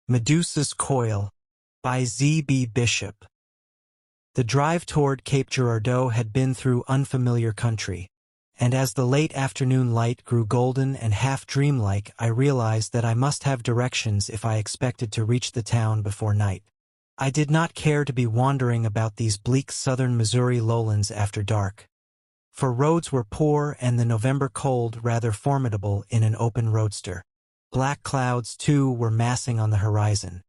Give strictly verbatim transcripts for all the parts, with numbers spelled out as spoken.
Medusa's Coil by Z B Bishop. The drive toward Cape Girardeau had been through unfamiliar country, and as the late afternoon light grew golden and half dreamlike, I realized that I must have directions if I expected to reach the town before night. I did not care to be wandering about these bleak southern Missouri lowlands after dark, for roads were poor and the November cold rather formidable in an open roadster. Black clouds, too, were massing on the horizon.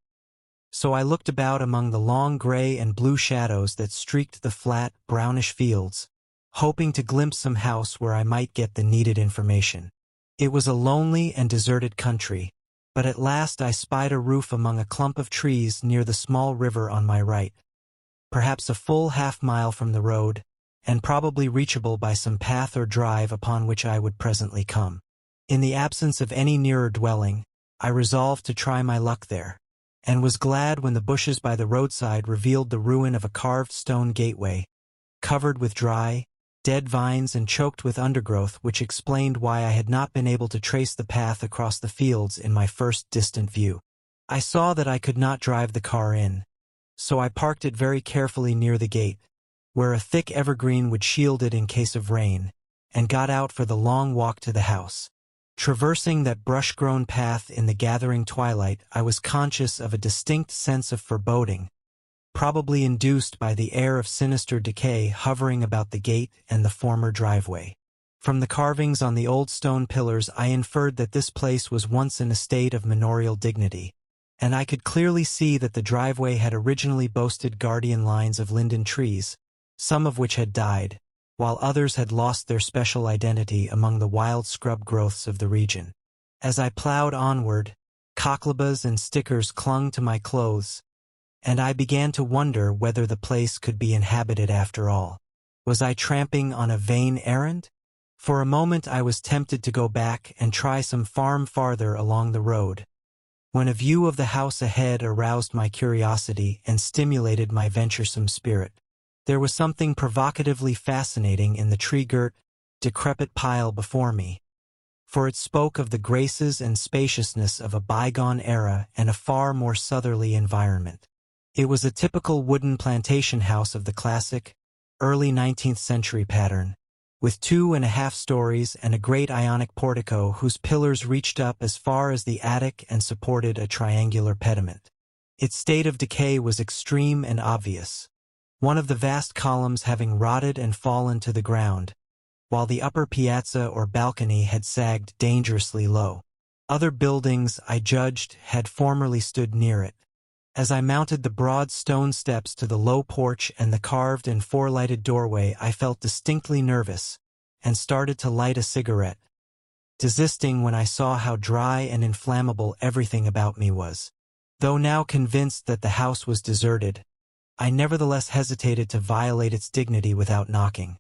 So I looked about among the long gray and blue shadows that streaked the flat, brownish fields, hoping to glimpse some house where I might get the needed information. It was a lonely and deserted country, but at last I spied a roof among a clump of trees near the small river on my right, perhaps a full half mile from the road, and probably reachable by some path or drive upon which I would presently come. In the absence of any nearer dwelling, I resolved to try my luck there, and was glad when the bushes by the roadside revealed the ruin of a carved stone gateway, covered with dry, dead vines and choked with undergrowth, which explained why I had not been able to trace the path across the fields in my first distant view. I saw that I could not drive the car in, so I parked it very carefully near the gate, where a thick evergreen would shield it in case of rain, and got out for the long walk to the house. Traversing that brush-grown path in the gathering twilight, I was conscious of a distinct sense of foreboding, probably induced by the air of sinister decay hovering about the gate and the former driveway. From the carvings on the old stone pillars I inferred that this place was once an estate of manorial dignity, and I could clearly see that the driveway had originally boasted guardian lines of linden trees, some of which had died, while others had lost their special identity among the wild scrub growths of the region. As I plowed onward, cockleburrs and stickers clung to my clothes, and I began to wonder whether the place could be inhabited after all. Was I tramping on a vain errand? For a moment I was tempted to go back and try some farm farther along the road, when a view of the house ahead aroused my curiosity and stimulated my venturesome spirit. There was something provocatively fascinating in the tree-girt, decrepit pile before me, for it spoke of the graces and spaciousness of a bygone era and a far more southerly environment. It was a typical wooden plantation house of the classic, early nineteenth century pattern, with two and a half stories and a great Ionic portico whose pillars reached up as far as the attic and supported a triangular pediment. Its state of decay was extreme and obvious, one of the vast columns having rotted and fallen to the ground, while the upper piazza or balcony had sagged dangerously low. Other buildings, I judged, had formerly stood near it. As I mounted the broad stone steps to the low porch and the carved and four-lighted doorway, I felt distinctly nervous, and started to light a cigarette, desisting when I saw how dry and inflammable everything about me was. Though now convinced that the house was deserted, I nevertheless hesitated to violate its dignity without knocking.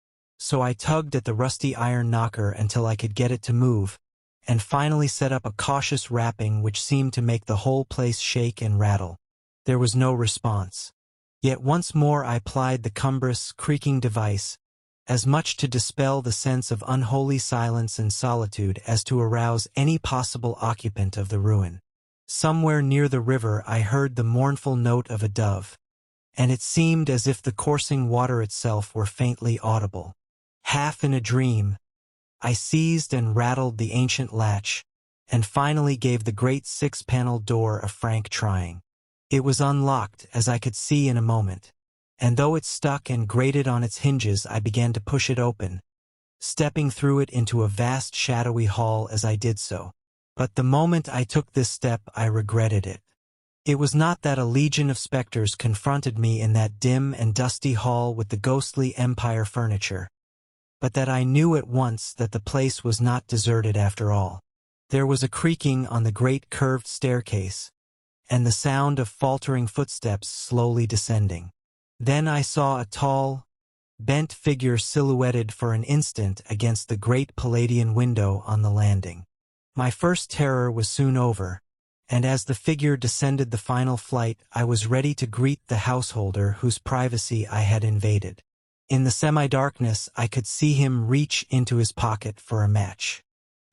So I tugged at the rusty iron knocker until I could get it to move, and finally set up a cautious rapping which seemed to make the whole place shake and rattle. There was no response. Yet once more I plied the cumbrous, creaking device, as much to dispel the sense of unholy silence and solitude as to arouse any possible occupant of the ruin. Somewhere near the river I heard the mournful note of a dove, and it seemed as if the coursing water itself were faintly audible. Half in a dream, I seized and rattled the ancient latch, and finally gave the great six-paneled door a frank trying. It was unlocked, as I could see in a moment, and though it stuck and grated on its hinges, I began to push it open, stepping through it into a vast shadowy hall as I did so. But the moment I took this step, I regretted it. It was not that a legion of specters confronted me in that dim and dusty hall with the ghostly empire furniture, but that I knew at once that the place was not deserted after all. There was a creaking on the great curved staircase, and the sound of faltering footsteps slowly descending. Then I saw a tall, bent figure silhouetted for an instant against the great Palladian window on the landing. My first terror was soon over, and as the figure descended the final flight, I was ready to greet the householder whose privacy I had invaded. In the semi-darkness, I could see him reach into his pocket for a match.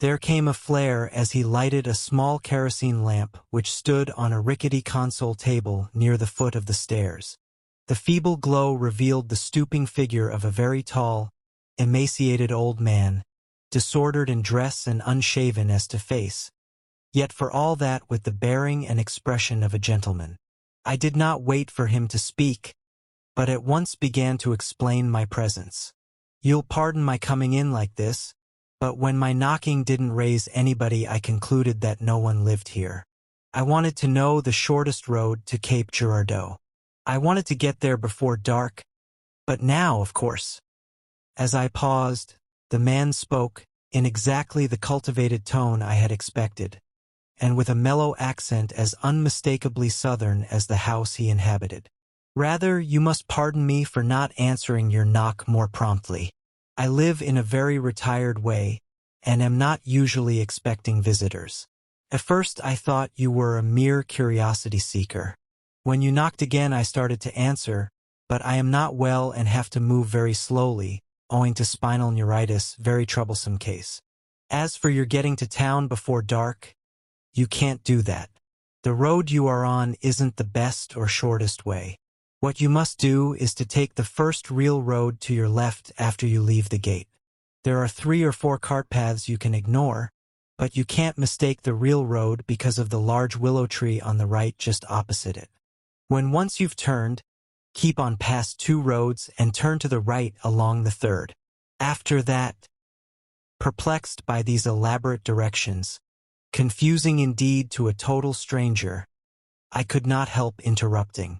There came a flare as he lighted a small kerosene lamp which stood on a rickety console table near the foot of the stairs. The feeble glow revealed the stooping figure of a very tall, emaciated old man, disordered in dress and unshaven as to face, yet for all that with the bearing and expression of a gentleman. I did not wait for him to speak, but at once began to explain my presence. You'll pardon my coming in like this, but when my knocking didn't raise anybody, I concluded that no one lived here. I wanted to know the shortest road to Cape Girardeau. I wanted to get there before dark, but now, of course. As I paused, the man spoke, in exactly the cultivated tone I had expected, and with a mellow accent as unmistakably southern as the house he inhabited. Rather, you must pardon me for not answering your knock more promptly. I live in a very retired way, and am not usually expecting visitors. At first I thought you were a mere curiosity seeker. When you knocked again I started to answer, but I am not well and have to move very slowly, owing to spinal neuritis, very troublesome case. As for your getting to town before dark, you can't do that. The road you are on isn't the best or shortest way. What you must do is to take the first real road to your left after you leave the gate. There are three or four cart paths you can ignore, but you can't mistake the real road because of the large willow tree on the right just opposite it. When once you've turned, keep on past two roads and turn to the right along the third. After that, perplexed by these elaborate directions, confusing indeed to a total stranger, I could not help interrupting.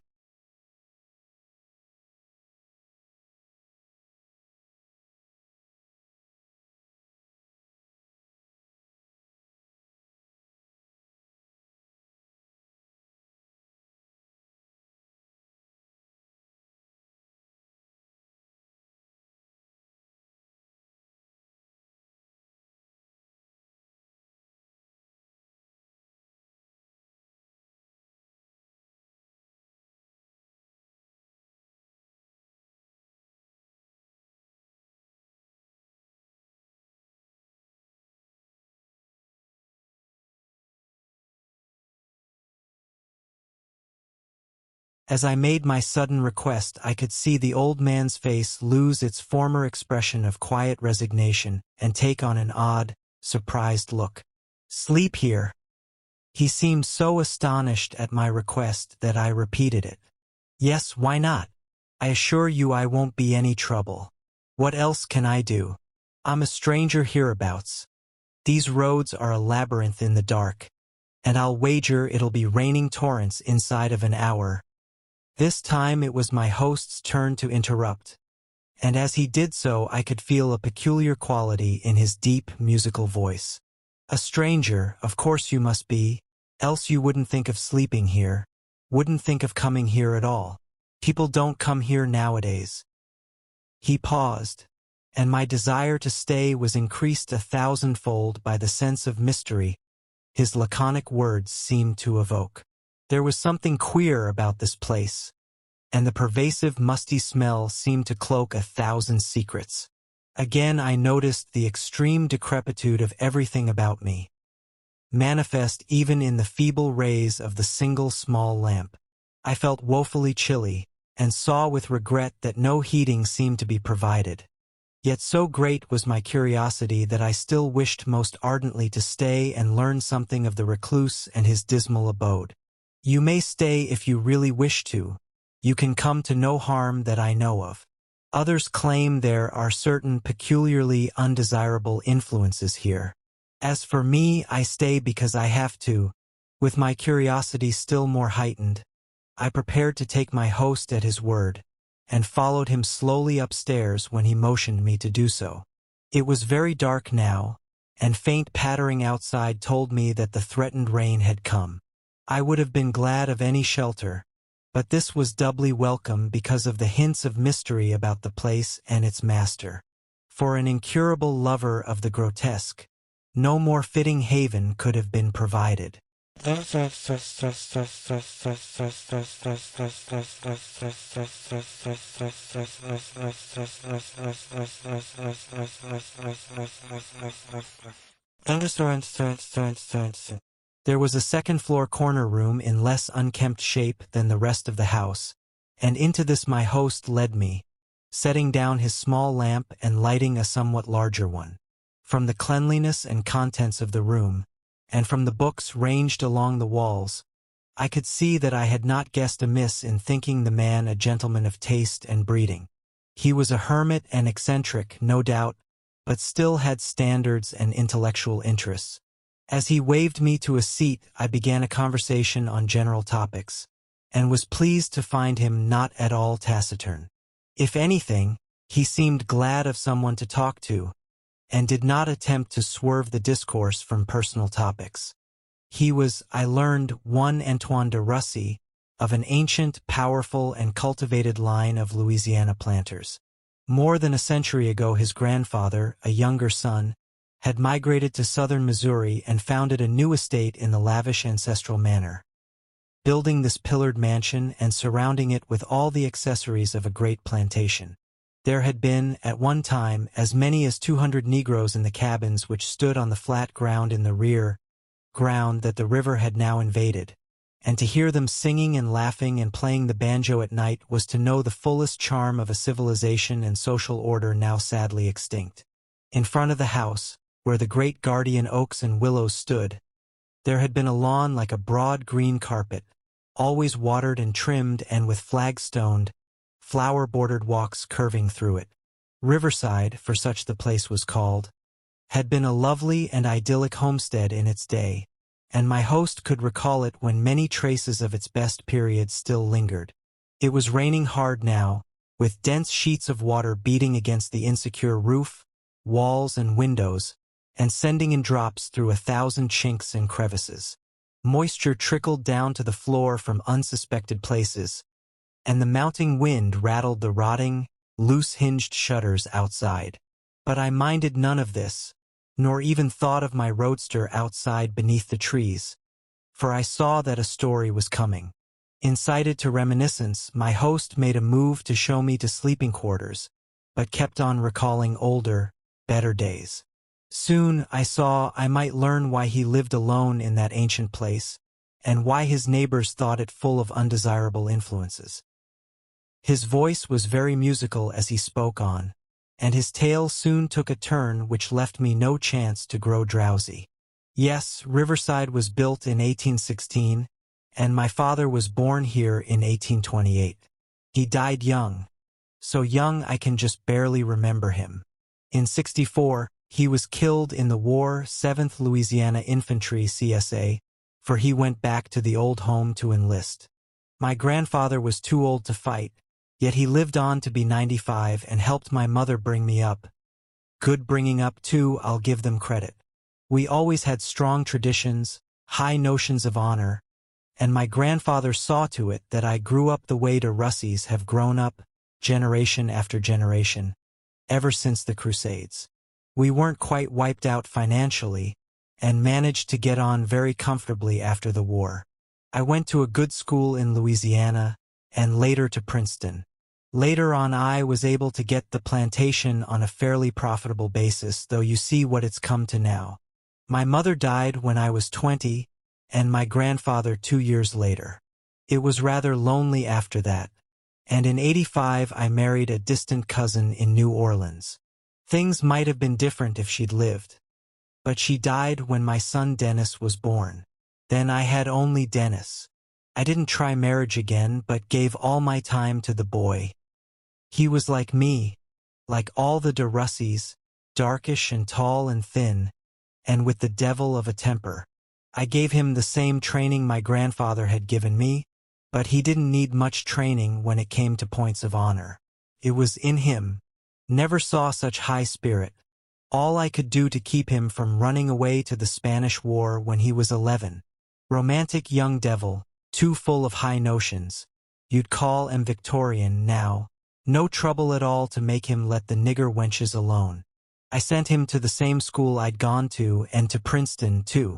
As I made my sudden request, I could see the old man's face lose its former expression of quiet resignation and take on an odd, surprised look. Sleep here? He seemed so astonished at my request that I repeated it. Yes, why not? I assure you I won't be any trouble. What else can I do? I'm a stranger hereabouts. These roads are a labyrinth in the dark, and I'll wager it'll be raining torrents inside of an hour. This time it was my host's turn to interrupt, and as he did so I could feel a peculiar quality in his deep, musical voice. A stranger, of course you must be, else you wouldn't think of sleeping here, wouldn't think of coming here at all. People don't come here nowadays. He paused, and my desire to stay was increased a thousandfold by the sense of mystery his laconic words seemed to evoke. There was something queer about this place, and the pervasive musty smell seemed to cloak a thousand secrets. Again I noticed the extreme decrepitude of everything about me, manifest even in the feeble rays of the single small lamp. I felt woefully chilly, and saw with regret that no heating seemed to be provided. Yet so great was my curiosity that I still wished most ardently to stay and learn something of the recluse and his dismal abode. You may stay if you really wish to. You can come to no harm that I know of. Others claim there are certain peculiarly undesirable influences here. As for me, I stay because I have to. With my curiosity still more heightened, I prepared to take my host at his word, and followed him slowly upstairs when he motioned me to do so. It was very dark now, and faint pattering outside told me that the threatened rain had come. I would have been glad of any shelter, but this was doubly welcome because of the hints of mystery about the place and its master. For an incurable lover of the grotesque, no more fitting haven could have been provided. There was a second-floor corner room in less unkempt shape than the rest of the house, and into this my host led me, setting down his small lamp and lighting a somewhat larger one. From the cleanliness and contents of the room, and from the books ranged along the walls, I could see that I had not guessed amiss in thinking the man a gentleman of taste and breeding. He was a hermit and eccentric, no doubt, but still had standards and intellectual interests. As he waved me to a seat, I began a conversation on general topics, and was pleased to find him not at all taciturn. If anything, he seemed glad of someone to talk to, and did not attempt to swerve the discourse from personal topics. He was, I learned, one Antoine de Russy, of an ancient, powerful, and cultivated line of Louisiana planters. More than a century ago his grandfather, a younger son, had migrated to southern Missouri and founded a new estate in the lavish ancestral manner, building this pillared mansion and surrounding it with all the accessories of a great plantation. There had been, at one time, as many as two hundred Negroes in the cabins which stood on the flat ground in the rear, ground that the river had now invaded, and to hear them singing and laughing and playing the banjo at night was to know the fullest charm of a civilization and social order now sadly extinct. In front of the house, where the great guardian oaks and willows stood, there had been a lawn like a broad green carpet, always watered and trimmed and with flag-stoned, flower-bordered walks curving through it. Riverside, for such the place was called, had been a lovely and idyllic homestead in its day, and my host could recall it when many traces of its best period still lingered. It was raining hard now, with dense sheets of water beating against the insecure roof, walls, and windows, and sending in drops through a thousand chinks and crevices. Moisture trickled down to the floor from unsuspected places, and the mounting wind rattled the rotting, loose-hinged shutters outside. But I minded none of this, nor even thought of my roadster outside beneath the trees, for I saw that a story was coming. Incited to reminiscence, my host made a move to show me to sleeping quarters, but kept on recalling older, better days. Soon I saw I might learn why he lived alone in that ancient place, and why his neighbors thought it full of undesirable influences. His voice was very musical as he spoke on, and his tale soon took a turn which left me no chance to grow drowsy. Yes, Riverside was built in eighteen sixteen, and my father was born here in eighteen twenty-eight. He died young, so young I can just barely remember him. In sixty-four, he was killed in the war, seventh Louisiana Infantry C S A, for he went back to the old home to enlist. My grandfather was too old to fight, yet he lived on to be ninety-five and helped my mother bring me up. Good bringing up, too, I'll give them credit. We always had strong traditions, high notions of honor, and my grandfather saw to it that I grew up the way de Russys have grown up, generation after generation, ever since the Crusades. We weren't quite wiped out financially, and managed to get on very comfortably after the war. I went to a good school in Louisiana, and later to Princeton. Later on I was able to get the plantation on a fairly profitable basis, though you see what it's come to now. My mother died when I was twenty, and my grandfather two years later. It was rather lonely after that, and in eighty-five I married a distant cousin in New Orleans. Things might have been different if she'd lived, but she died when my son Dennis was born. Then I had only Dennis. I didn't try marriage again, but gave all my time to the boy. He was like me, like all the de Russys, darkish and tall and thin, and with the devil of a temper. I gave him the same training my grandfather had given me, but he didn't need much training when it came to points of honor. It was in him. Never saw such high spirit. All I could do to keep him from running away to the Spanish War when he was eleven. Romantic young devil, too full of high notions. You'd call him Victorian now. No trouble at all to make him let the nigger wenches alone. I sent him to the same school I'd gone to, and to Princeton, too.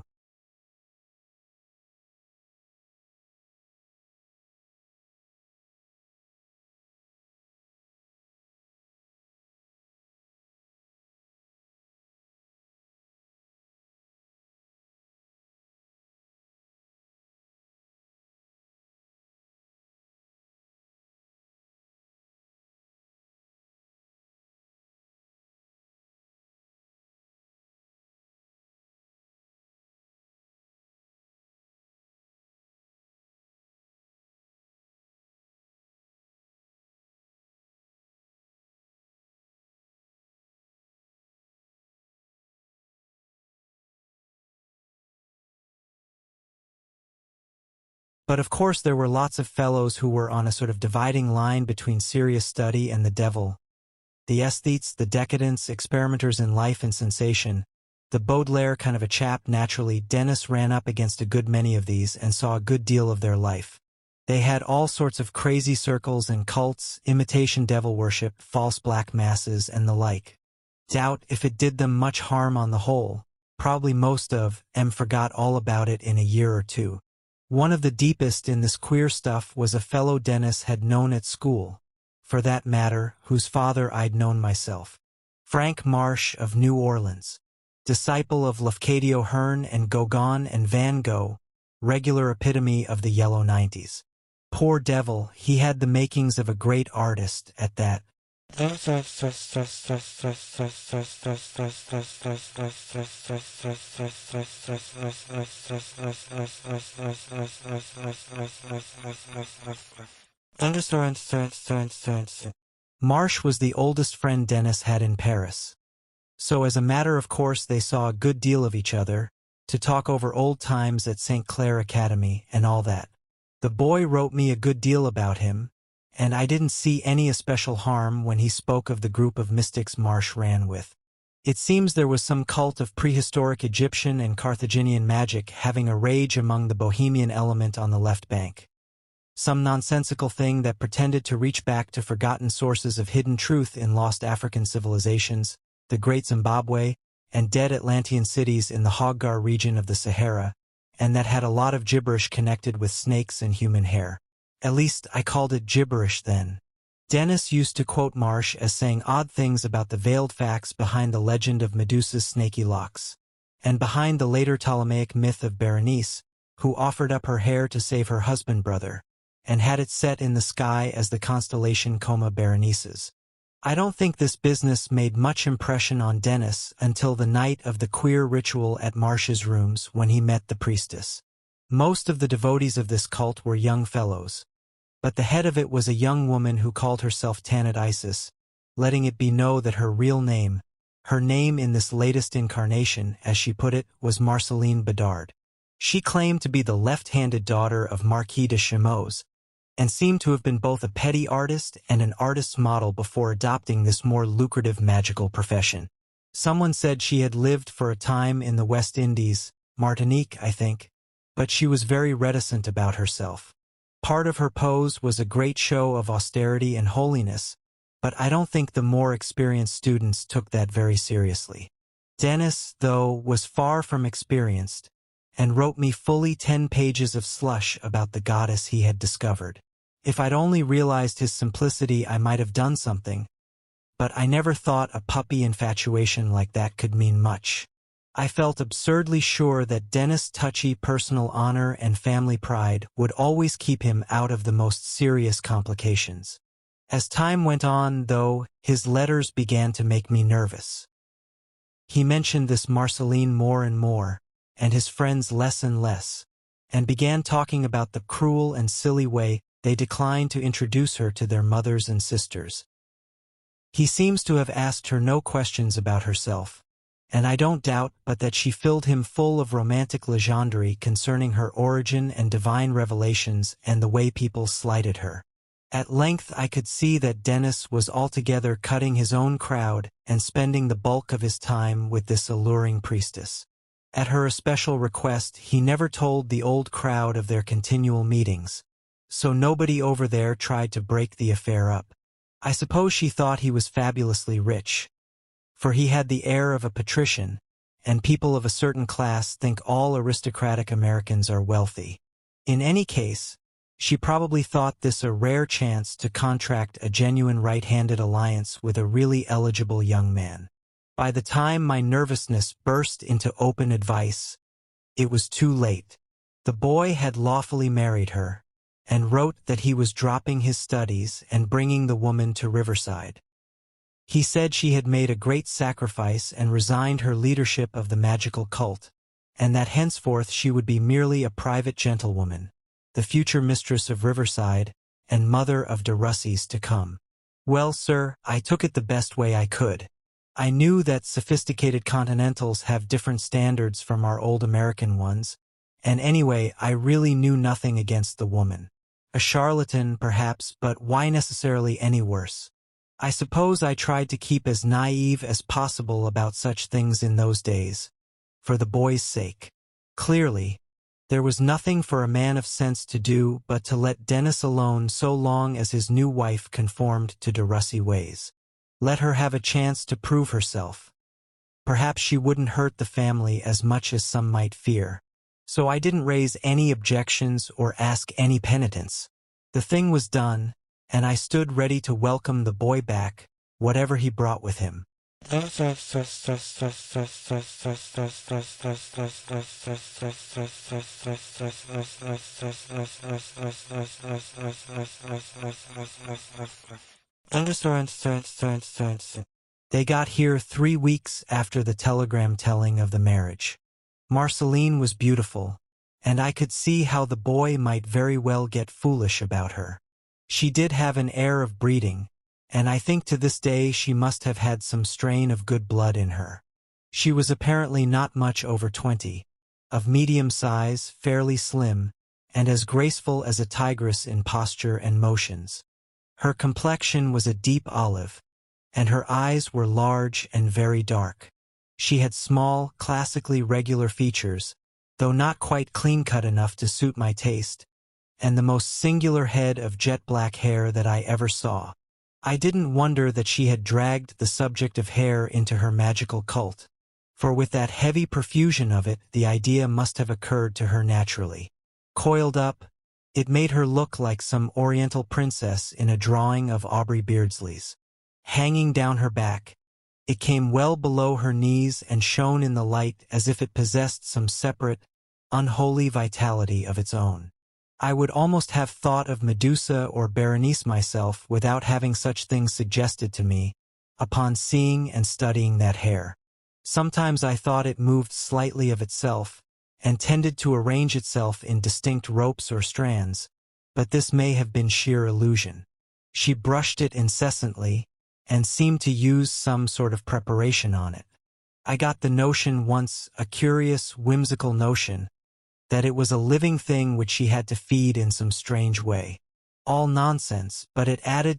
But of course there were lots of fellows who were on a sort of dividing line between serious study and the devil. The aesthetes, the decadents, experimenters in life and sensation, the Baudelaire kind of a chap naturally. Dennis ran up against a good many of these and saw a good deal of their life. They had all sorts of crazy circles and cults, imitation devil worship, false black masses, and the like. Doubt if it did them much harm on the whole. Probably most of them forgot all about it in a year or two. One of the deepest in this queer stuff was a fellow Dennis had known at school, for that matter, whose father I'd known myself. Frank Marsh of New Orleans. Disciple of Lafcadio Hearn and Gauguin and Van Gogh, regular epitome of the yellow nineties. Poor devil, he had the makings of a great artist at that. Marsh was the oldest friend Dennis had in Paris. So as a matter of course they saw a good deal of each other, to talk over old times at Saint Clair Academy and all that. The boy wrote me a good deal about him, and I didn't see any especial harm when he spoke of the group of mystics Marsh ran with. It seems there was some cult of prehistoric Egyptian and Carthaginian magic having a rage among the Bohemian element on the left bank. Some nonsensical thing that pretended to reach back to forgotten sources of hidden truth in lost African civilizations, the Great Zimbabwe, and dead Atlantean cities in the Hoggar region of the Sahara, and that had a lot of gibberish connected with snakes and human hair. At least I called it gibberish then. Dennis used to quote Marsh as saying odd things about the veiled facts behind the legend of Medusa's snaky locks, and behind the later Ptolemaic myth of Berenice, who offered up her hair to save her husband brother, and had it set in the sky as the constellation Coma Berenices. I don't think this business made much impression on Dennis until the night of the queer ritual at Marsh's rooms when he met the priestess. Most of the devotees of this cult were young fellows, but the head of it was a young woman who called herself Tanit Isis, letting it be known that her real name, her name in this latest incarnation, as she put it, was Marceline Bedard. She claimed to be the left-handed daughter of Marquis de Chamois, and seemed to have been both a petty artist and an artist's model before adopting this more lucrative magical profession. Someone said she had lived for a time in the West Indies, Martinique, I think, but she was very reticent about herself. Part of her pose was a great show of austerity and holiness, but I don't think the more experienced students took that very seriously. Dennis, though, was far from experienced, and wrote me fully ten pages of slush about the goddess he had discovered. If I'd only realized his simplicity I might have done something, but I never thought a puppy infatuation like that could mean much. I felt absurdly sure that Dennis' touchy personal honor and family pride would always keep him out of the most serious complications. As time went on, though, his letters began to make me nervous. He mentioned this Marceline more and more, and his friends less and less, and began talking about the cruel and silly way they declined to introduce her to their mothers and sisters. He seems to have asked her no questions about herself, and I don't doubt but that she filled him full of romantic legendary concerning her origin and divine revelations and the way people slighted her. At length I could see that Dennis was altogether cutting his own crowd and spending the bulk of his time with this alluring priestess. At her especial request, he never told the old crowd of their continual meetings, so nobody over there tried to break the affair up. I suppose she thought he was fabulously rich, for he had the air of a patrician, and people of a certain class think all aristocratic Americans are wealthy. In any case, she probably thought this a rare chance to contract a genuine right-handed alliance with a really eligible young man. By the time my nervousness burst into open advice, it was too late. The boy had lawfully married her, and wrote that he was dropping his studies and bringing the woman to Riverside. He said she had made a great sacrifice and resigned her leadership of the magical cult, and that henceforth she would be merely a private gentlewoman, the future mistress of Riverside, and mother of de Russies to come. Well, sir, I took it the best way I could. I knew that sophisticated continentals have different standards from our old American ones, And anyway, I really knew nothing against the woman. A charlatan, perhaps, but why necessarily any worse? I suppose I tried to keep as naive as possible about such things in those days, for the boy's sake. Clearly, there was nothing for a man of sense to do but to let Dennis alone so long as his new wife conformed to Darussi ways. Let her have a chance to prove herself. Perhaps she wouldn't hurt the family as much as some might fear. So I didn't raise any objections or ask any penitence. The thing was done, and I stood ready to welcome the boy back, whatever he brought with him. They got here three weeks after the telegram telling of the marriage. Marceline was beautiful, and I could see how the boy might very well get foolish about her. She did have an air of breeding, and I think to this day she must have had some strain of good blood in her. She was apparently not much over twenty, of medium size, fairly slim, and as graceful as a tigress in posture and motions. Her complexion was a deep olive, and her eyes were large and very dark. She had small, classically regular features, though not quite clean-cut enough to suit my taste, and the most singular head of jet-black hair that I ever saw. I didn't wonder that she had dragged the subject of hair into her magical cult, for with that heavy profusion of it, the idea must have occurred to her naturally. Coiled up, it made her look like some oriental princess in a drawing of Aubrey Beardsley's. Hanging down her back, it came well below her knees and shone in the light as if it possessed some separate, unholy vitality of its own. I would almost have thought of Medusa or Berenice myself without having such things suggested to me, upon seeing and studying that hair. Sometimes I thought it moved slightly of itself, and tended to arrange itself in distinct ropes or strands, but this may have been sheer illusion. She brushed it incessantly, and seemed to use some sort of preparation on it. I got the notion once, a curious, whimsical notion, that it was a living thing which she had to feed in some strange way. All nonsense, but it added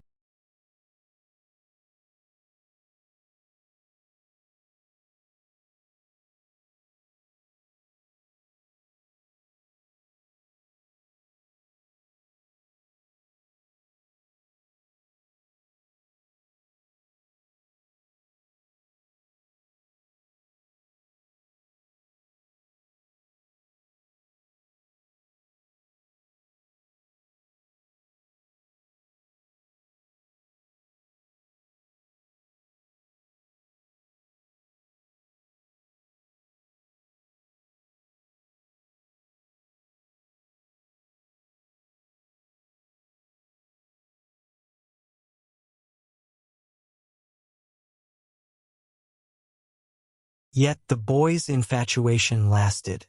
Yet the boy's infatuation lasted.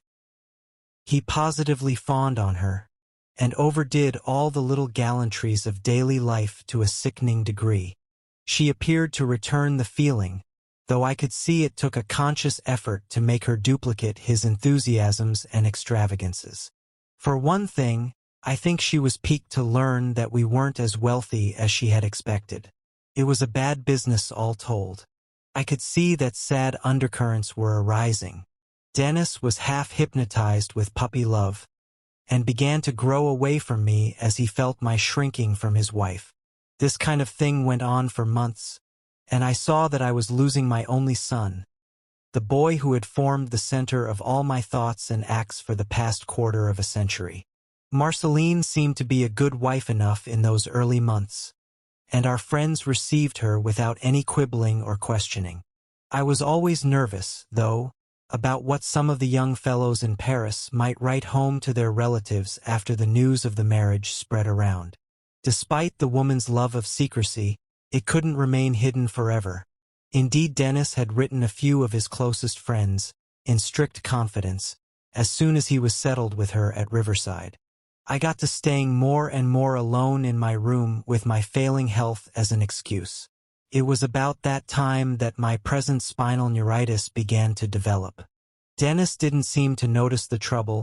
He positively fawned on her, and overdid all the little gallantries of daily life to a sickening degree. She appeared to return the feeling, though I could see it took a conscious effort to make her duplicate his enthusiasms and extravagances. For one thing, I think she was piqued to learn that we weren't as wealthy as she had expected. It was a bad business all told. I could see that sad undercurrents were arising. Dennis was half hypnotized with puppy love, and began to grow away from me as he felt my shrinking from his wife. This kind of thing went on for months, and I saw that I was losing my only son, the boy who had formed the center of all my thoughts and acts for the past quarter of a century. Marceline seemed to be a good wife enough in those early months, and our friends received her without any quibbling or questioning. I was always nervous, though, about what some of the young fellows in Paris might write home to their relatives after the news of the marriage spread around. Despite the woman's love of secrecy, it couldn't remain hidden forever. Indeed, Dennis had written a few of his closest friends, in strict confidence, as soon as he was settled with her at Riverside. I got to staying more and more alone in my room with my failing health as an excuse. It was about that time that my present spinal neuritis began to develop. Dennis didn't seem to notice the trouble,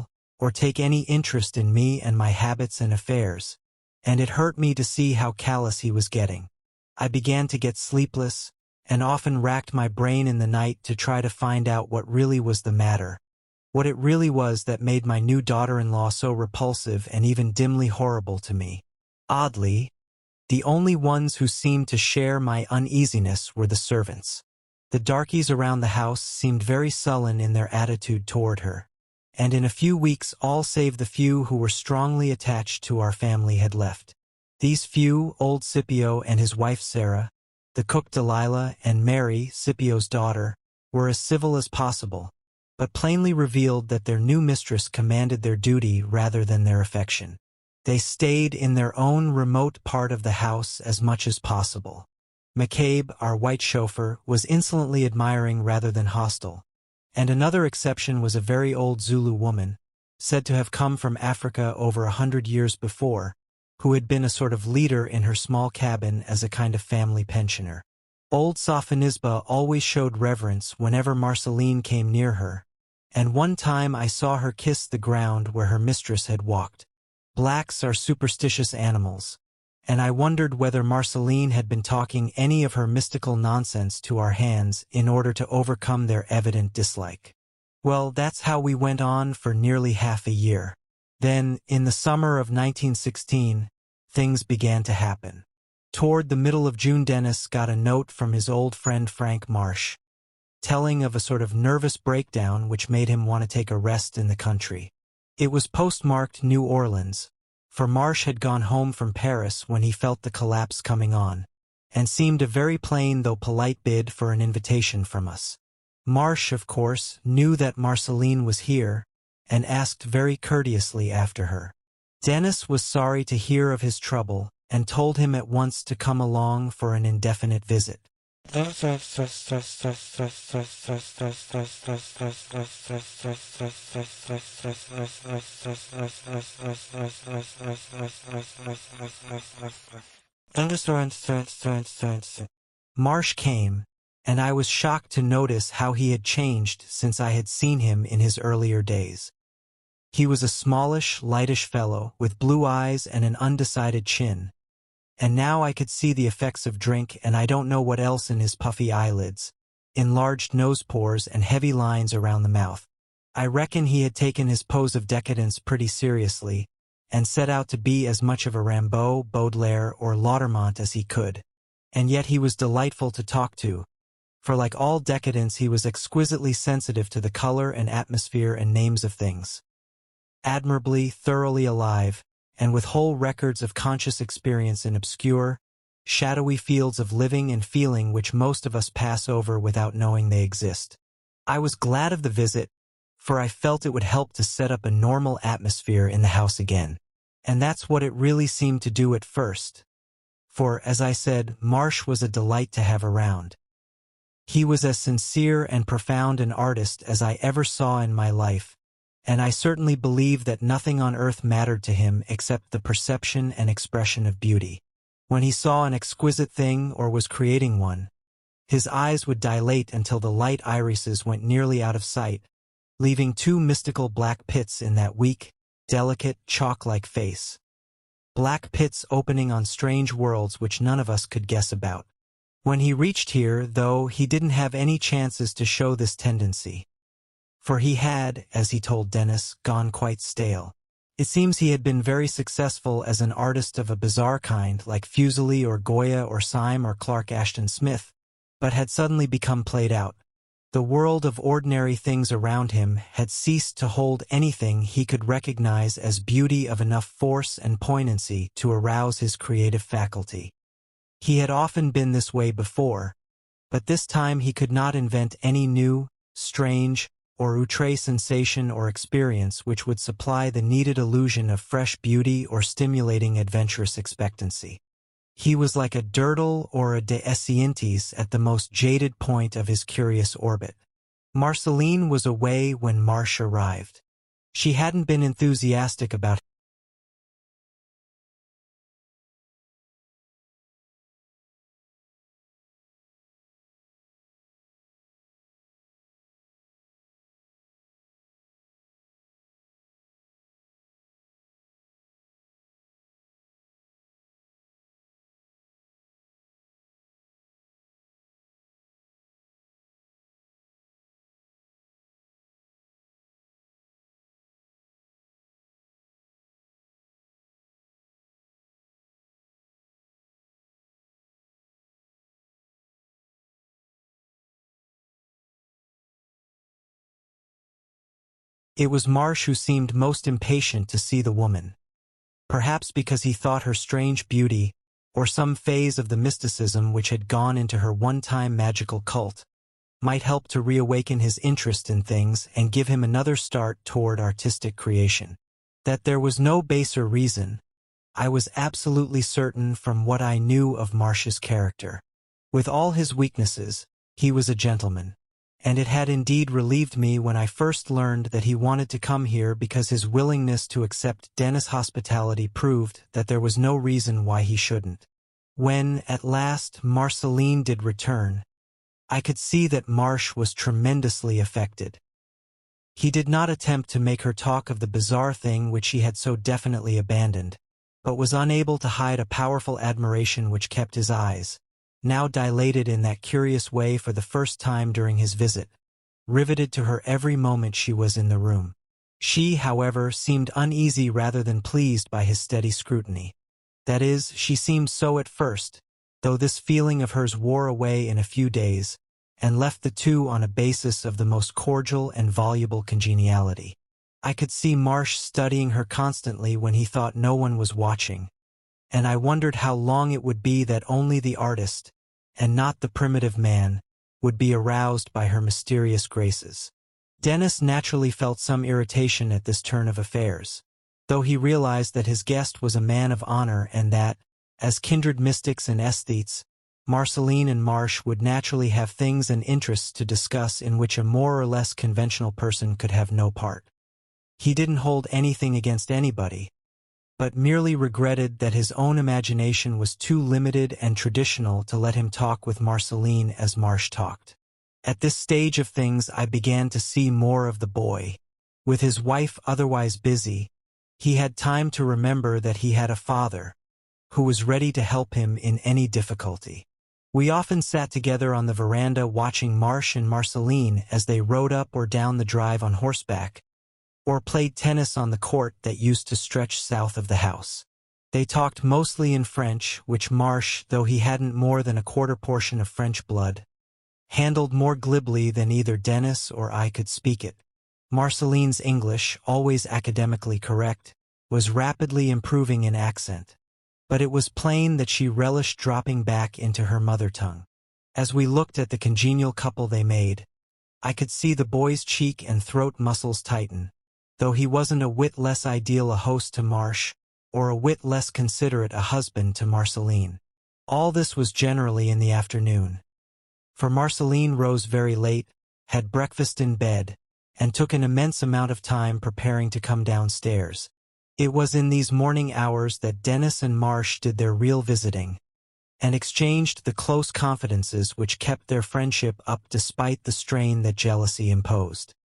or take any interest in me and my habits and affairs, and it hurt me to see how callous he was getting. I began to get sleepless, and often racked my brain in the night to try to find out what really was the matter, what it really was that made my new daughter-in-law so repulsive and even dimly horrible to me. Oddly, the only ones who seemed to share my uneasiness were the servants. The darkies around the house seemed very sullen in their attitude toward her, and in a few weeks all save the few who were strongly attached to our family had left. These few, old Scipio and his wife Sarah, the cook Delilah, and Mary, Scipio's daughter, were as civil as possible, but plainly revealed that their new mistress commanded their duty rather than their affection. They stayed in their own remote part of the house as much as possible. McCabe, our white chauffeur, was insolently admiring rather than hostile, and another exception was a very old Zulu woman, said to have come from Africa over a hundred years before, who had been a sort of leader in her small cabin as a kind of family pensioner. Old Safanisba always showed reverence whenever Marceline came near her, and one time I saw her kiss the ground where her mistress had walked. Blacks are superstitious animals, and I wondered whether Marceline had been talking any of her mystical nonsense to our hands in order to overcome their evident dislike. Well, that's how we went on for nearly half a year. Then, in the summer of nineteen sixteen, things began to happen. Toward the middle of June, Dennis got a note from his old friend Frank Marsh, telling of a sort of nervous breakdown which made him want to take a rest in the country. It was postmarked New Orleans, for Marsh had gone home from Paris when he felt the collapse coming on, and seemed a very plain though polite bid for an invitation from us. Marsh, of course, knew that Marceline was here, and asked very courteously after her. Dennis was sorry to hear of his trouble, and told him at once to come along for an indefinite visit. Marsh came, and I was shocked to notice how he had changed since I had seen him in his earlier days. He was a smallish, lightish fellow, with blue eyes and an undecided chin, and now I could see the effects of drink and I don't know what else in his puffy eyelids, enlarged nose pores and heavy lines around the mouth. I reckon he had taken his pose of decadence pretty seriously, and set out to be as much of a Rimbaud, Baudelaire, or Laudermont as he could. And yet he was delightful to talk to, for like all decadents he was exquisitely sensitive to the color and atmosphere and names of things. Admirably, thoroughly alive, and with whole records of conscious experience in obscure, shadowy fields of living and feeling which most of us pass over without knowing they exist. I was glad of the visit, for I felt it would help to set up a normal atmosphere in the house again. And that's what it really seemed to do at first. For, as I said, Marsh was a delight to have around. He was as sincere and profound an artist as I ever saw in my life, and I certainly believe that nothing on earth mattered to him except the perception and expression of beauty. When he saw an exquisite thing or was creating one, his eyes would dilate until the light irises went nearly out of sight, leaving two mystical black pits in that weak, delicate, chalk-like face. Black pits opening on strange worlds which none of us could guess about. When he reached here, though, he didn't have any chances to show this tendency. For he had, as he told Dennis, gone quite stale. It seems he had been very successful as an artist of a bizarre kind, like Fuseli or Goya or Syme or Clark Ashton Smith, but had suddenly become played out. The world of ordinary things around him had ceased to hold anything he could recognize as beauty of enough force and poignancy to arouse his creative faculty. He had often been this way before, but this time he could not invent any new, strange, or outre sensation or experience which would supply the needed illusion of fresh beauty or stimulating adventurous expectancy. He was like a Durdle or a De Essientes at the most jaded point of his curious orbit. Marceline was away when Marsh arrived. She hadn't been enthusiastic about It was Marsh who seemed most impatient to see the woman. Perhaps because he thought her strange beauty, or some phase of the mysticism which had gone into her one-time magical cult, might help to reawaken his interest in things and give him another start toward artistic creation. That there was no baser reason, I was absolutely certain from what I knew of Marsh's character. With all his weaknesses, he was a gentleman, and it had indeed relieved me when I first learned that he wanted to come here because his willingness to accept Dennis' hospitality proved that there was no reason why he shouldn't. When, at last, Marceline did return, I could see that Marsh was tremendously affected. He did not attempt to make her talk of the bizarre thing which she had so definitely abandoned, but was unable to hide a powerful admiration which kept his eyes, now dilated in that curious way for the first time during his visit, riveted to her every moment she was in the room. She, however, seemed uneasy rather than pleased by his steady scrutiny. That is, she seemed so at first, though this feeling of hers wore away in a few days, and left the two on a basis of the most cordial and voluble congeniality. I could see Marsh studying her constantly when he thought no one was watching, and I wondered how long it would be that only the artist, and not the primitive man, would be aroused by her mysterious graces. Dennis naturally felt some irritation at this turn of affairs, though he realized that his guest was a man of honor and that, as kindred mystics and aesthetes, Marceline and Marsh would naturally have things and interests to discuss in which a more or less conventional person could have no part. He didn't hold anything against anybody, but merely regretted that his own imagination was too limited and traditional to let him talk with Marceline as Marsh talked. At this stage of things I began to see more of the boy. With his wife otherwise busy, he had time to remember that he had a father, who was ready to help him in any difficulty. We often sat together on the veranda watching Marsh and Marceline as they rode up or down the drive on horseback, or played tennis on the court that used to stretch south of the house. They talked mostly in French, which Marsh, though he hadn't more than a quarter portion of French blood, handled more glibly than either Dennis or I could speak it. Marceline's English, always academically correct, was rapidly improving in accent, but it was plain that she relished dropping back into her mother tongue. As we looked at the congenial couple they made, I could see the boy's cheek and throat muscles tighten, though he wasn't a whit less ideal a host to Marsh, or a whit less considerate a husband to Marceline. All this was generally in the afternoon, for Marceline rose very late, had breakfast in bed, and took an immense amount of time preparing to come downstairs. It was in these morning hours that Dennis and Marsh did their real visiting, and exchanged the close confidences which kept their friendship up despite the strain that jealousy imposed.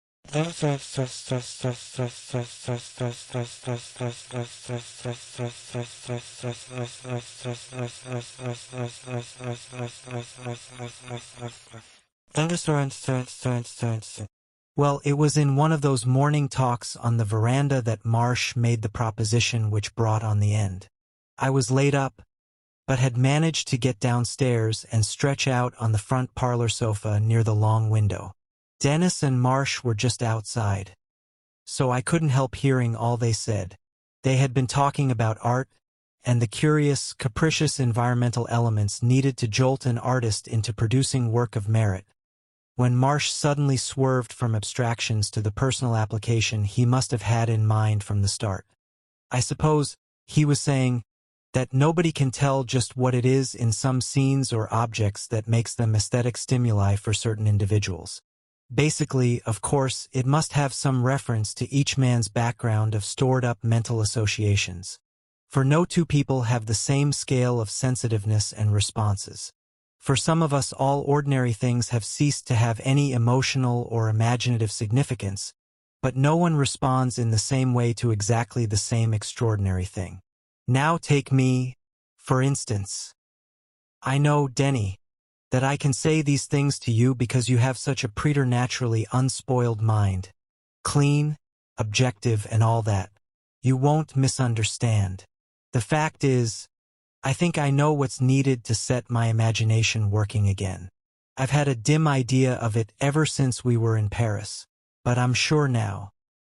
Well, it was in one of those morning talks on the veranda that Marsh made the proposition which brought on the end. I was laid up, but had managed to get downstairs and stretch out on the front parlor sofa near the long window. Dennis and Marsh were just outside, so I couldn't help hearing all they said. They had been talking about art, and the curious, capricious environmental elements needed to jolt an artist into producing work of merit, when Marsh suddenly swerved from abstractions to the personal application he must have had in mind from the start. I suppose he was saying that nobody can tell just what it is in some scenes or objects that makes them aesthetic stimuli for certain individuals. Basically, of course, it must have some reference to each man's background of stored-up mental associations, for no two people have the same scale of sensitiveness and responses. For some of us all ordinary things have ceased to have any emotional or imaginative significance, but no one responds in the same way to exactly the same extraordinary thing. Now take me, for instance. I know, Denny, that I can say these things to you because you have such a preternaturally unspoiled mind. Clean, objective, and all that. You won't misunderstand. The fact is, I think I know what's needed to set my imagination working again. I've had a dim idea of it ever since we were in Paris, but I'm sure now,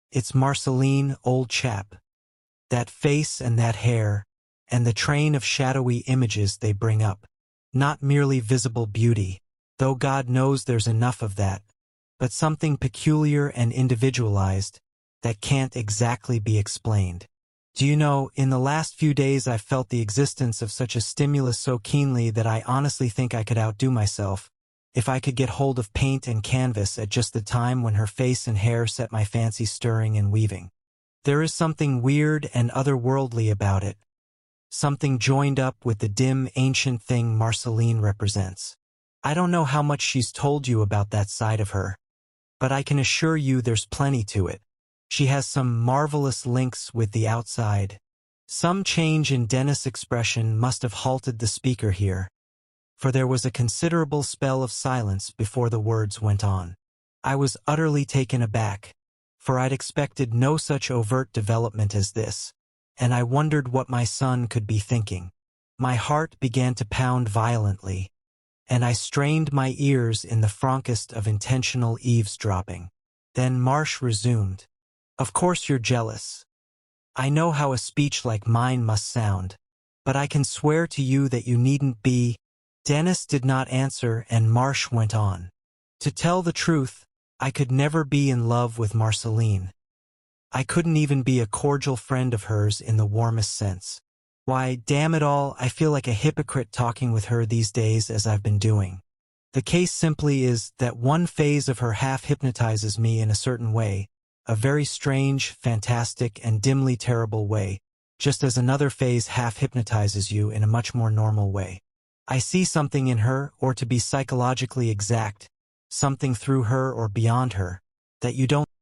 It's Marceline, old chap. That face and that hair, and the train of shadowy images they bring up. Not merely visible beauty, though God knows there's enough of that, but something peculiar and individualized that can't exactly be explained. Do you know, in the last few days I've felt the existence of such a stimulus so keenly that I honestly think I could outdo myself if I could get hold of paint and canvas at just the time when her face and hair set my fancy stirring and weaving. There is something weird and otherworldly about it, something joined up with the dim, ancient thing Marceline represents. I don't know how much she's told you about that side of her, but I can assure you there's plenty to it. She has some marvelous links with the outside. Some change in Dennis' expression must have halted the speaker here, for there was a considerable spell of silence before the words went on. I was utterly taken aback, for I'd expected no such overt development as this, and I wondered what my son could be thinking. My heart began to pound violently, and I strained my ears in the frankest of intentional eavesdropping. Then Marsh resumed. Of course you're jealous. I know how a speech like mine must sound, but I can swear to you that you needn't be. Dennis did not answer, and Marsh went on. To tell the truth, I could never be in love with Marceline. I couldn't even be a cordial friend of hers in the warmest sense. Why, damn it all, I feel like a hypocrite talking with her these days as I've been doing. The case simply is that one phase of her half hypnotizes me in a certain way, a very strange, fantastic, and dimly terrible way, just as another phase half hypnotizes you in a much more normal way. I see something in her, or to be psychologically exact, something through her or beyond her, that you don't.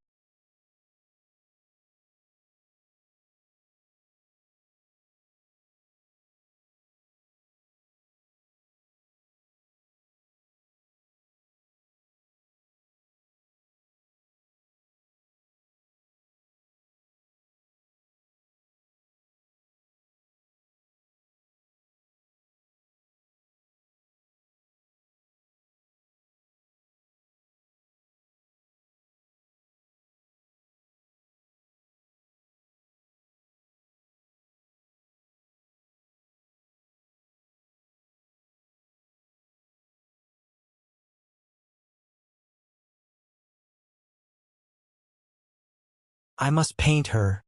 I must paint her.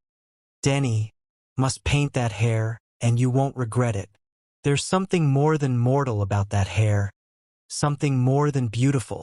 Denny must paint that hair, and you won't regret it. There's something more than mortal about that hair, something more than beautiful.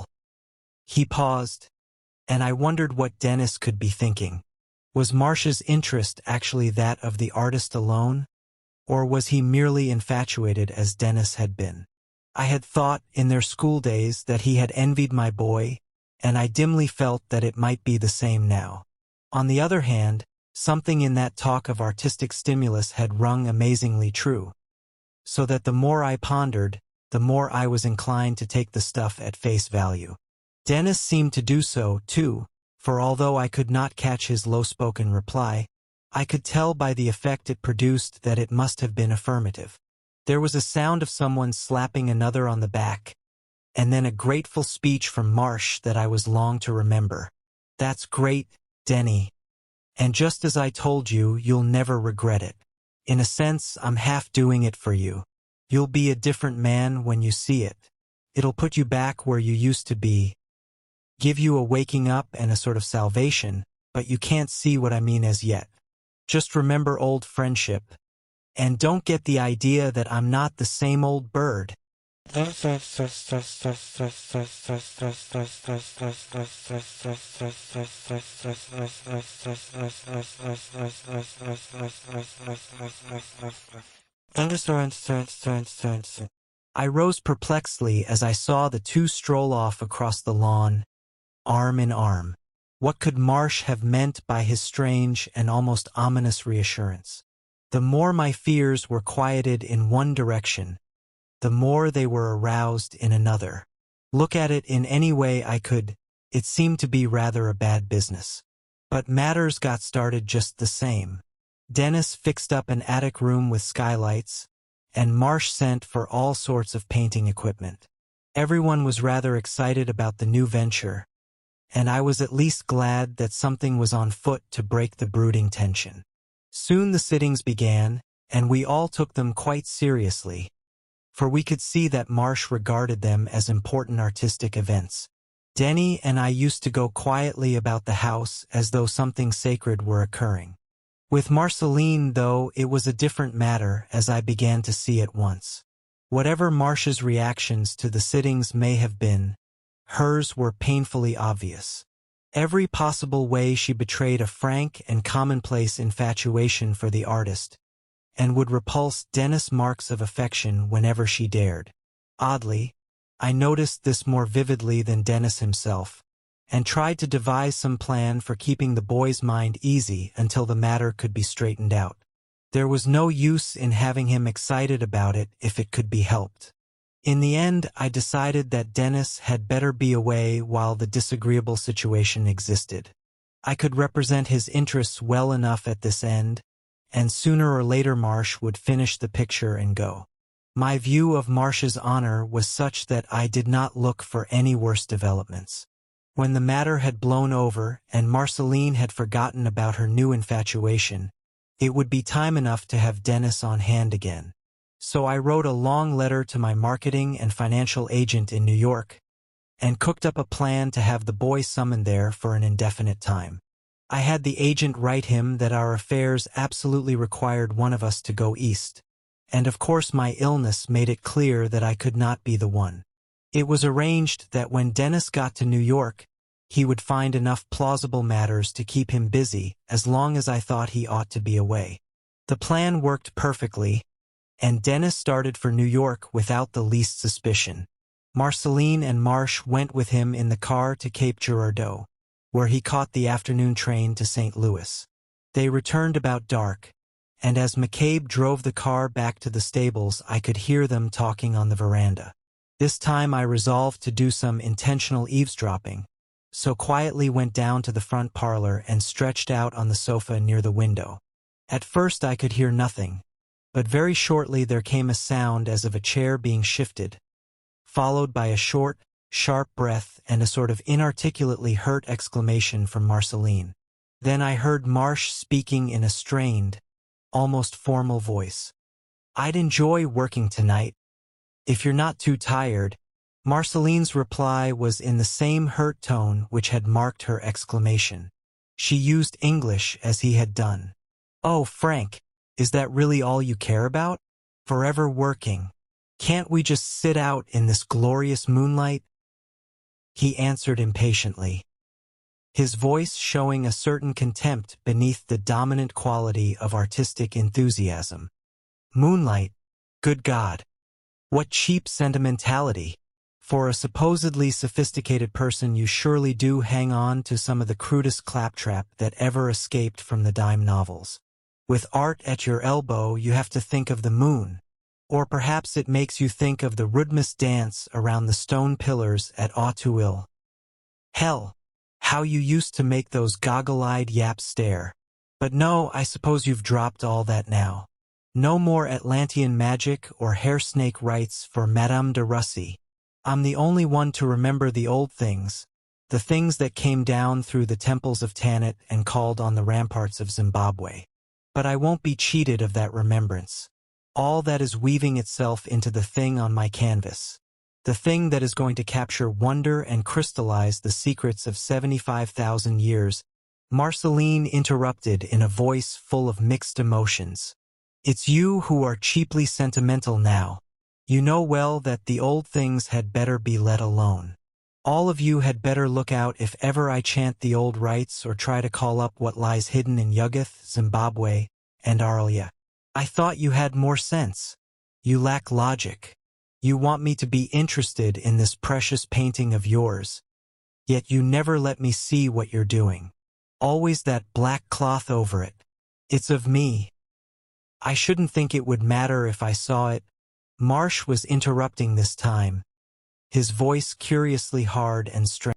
He paused, and I wondered what Dennis could be thinking. Was Marsh's interest actually that of the artist alone, or was he merely infatuated as Dennis had been? I had thought, in their school days, that he had envied my boy, and I dimly felt that it might be the same now. On the other hand, something in that talk of artistic stimulus had rung amazingly true, so that the more I pondered, the more I was inclined to take the stuff at face value. Dennis seemed to do so, too, for although I could not catch his low-spoken reply, I could tell by the effect it produced that it must have been affirmative. There was a sound of someone slapping another on the back, and then a grateful speech from Marsh that I was long to remember. That's great, Denny. And just as I told you, you'll never regret it. In a sense, I'm half doing it for you. You'll be a different man when you see it. It'll put you back where you used to be, give you a waking up and a sort of salvation, but you can't see what I mean as yet. Just remember old friendship, and don't get the idea that I'm not the same old bird. I rose perplexedly as I saw the two stroll off across the lawn, arm in arm. What could Marsh have meant by his strange and almost ominous reassurance? The more my fears were quieted in one direction, the more they were aroused in another. Look at it in any way I could, it seemed to be rather a bad business. But matters got started just the same. Dennis fixed up an attic room with skylights, and Marsh sent for all sorts of painting equipment. Everyone was rather excited about the new venture, and I was at least glad that something was on foot to break the brooding tension. Soon the sittings began, and we all took them quite seriously, for we could see that Marsh regarded them as important artistic events. Denny and I used to go quietly about the house as though something sacred were occurring. With Marceline, though, it was a different matter, as I began to see at once. Whatever Marsh's reactions to the sittings may have been, hers were painfully obvious. Every possible way she betrayed a frank and commonplace infatuation for the artist, and would repulse Dennis' marks of affection whenever she dared. Oddly, I noticed this more vividly than Dennis himself, and tried to devise some plan for keeping the boy's mind easy until the matter could be straightened out. There was no use in having him excited about it if it could be helped. In the end, I decided that Dennis had better be away while the disagreeable situation existed. I could represent his interests well enough at this end, and sooner or later Marsh would finish the picture and go. My view of Marsh's honor was such that I did not look for any worse developments. When the matter had blown over and Marceline had forgotten about her new infatuation, it would be time enough to have Dennis on hand again. So I wrote a long letter to my marketing and financial agent in New York, and cooked up a plan to have the boy summoned there for an indefinite time. I had the agent write him that our affairs absolutely required one of us to go east, and of course my illness made it clear that I could not be the one. It was arranged that when Dennis got to New York, he would find enough plausible matters to keep him busy as long as I thought he ought to be away. The plan worked perfectly, and Dennis started for New York without the least suspicion. Marceline and Marsh went with him in the car to Cape Girardeau, where he caught the afternoon train to Saint Louis. They returned about dark, and as McCabe drove the car back to the stables I could hear them talking on the veranda. This time I resolved to do some intentional eavesdropping, so quietly went down to the front parlor and stretched out on the sofa near the window. At first I could hear nothing, but very shortly there came a sound as of a chair being shifted, followed by a short, sharp breath and a sort of inarticulately hurt exclamation from Marceline. Then I heard Marsh speaking in a strained, almost formal voice. "I'd enjoy working tonight, if you're not too tired." Marceline's reply was in the same hurt tone which had marked her exclamation. She used English as he had done. "Oh, Frank, is that really all you care about? Forever working. Can't we just sit out in this glorious moonlight?" He answered impatiently, his voice showing a certain contempt beneath the dominant quality of artistic enthusiasm. "Moonlight? Good God! What cheap sentimentality! For a supposedly sophisticated person you surely do hang on to some of the crudest claptrap that ever escaped from the dime novels. With art at your elbow you have to think of the moon. Or perhaps it makes you think of the Rudmas dance around the stone pillars at Auteuil. Hell, how you used to make those goggle-eyed yaps stare. But no, I suppose you've dropped all that now. No more Atlantean magic or hair-snake rites for Madame de Russy. I'm the only one to remember the old things, the things that came down through the temples of Tanit and called on the ramparts of Zimbabwe. But I won't be cheated of that remembrance. All that is weaving itself into the thing on my canvas. The thing that is going to capture wonder and crystallize the secrets of seventy-five thousand years." Marceline interrupted in a voice full of mixed emotions. "It's you who are cheaply sentimental now. You know well that the old things had better be let alone. All of you had better look out if ever I chant the old rites or try to call up what lies hidden in Yugoth, Zimbabwe, and Arlia. I thought you had more sense. You lack logic. You want me to be interested in this precious painting of yours. Yet you never let me see what you're doing. Always that black cloth over it. It's of me. I shouldn't think it would matter if I saw it." Marsh was interrupting this time, his voice curiously hard and strained.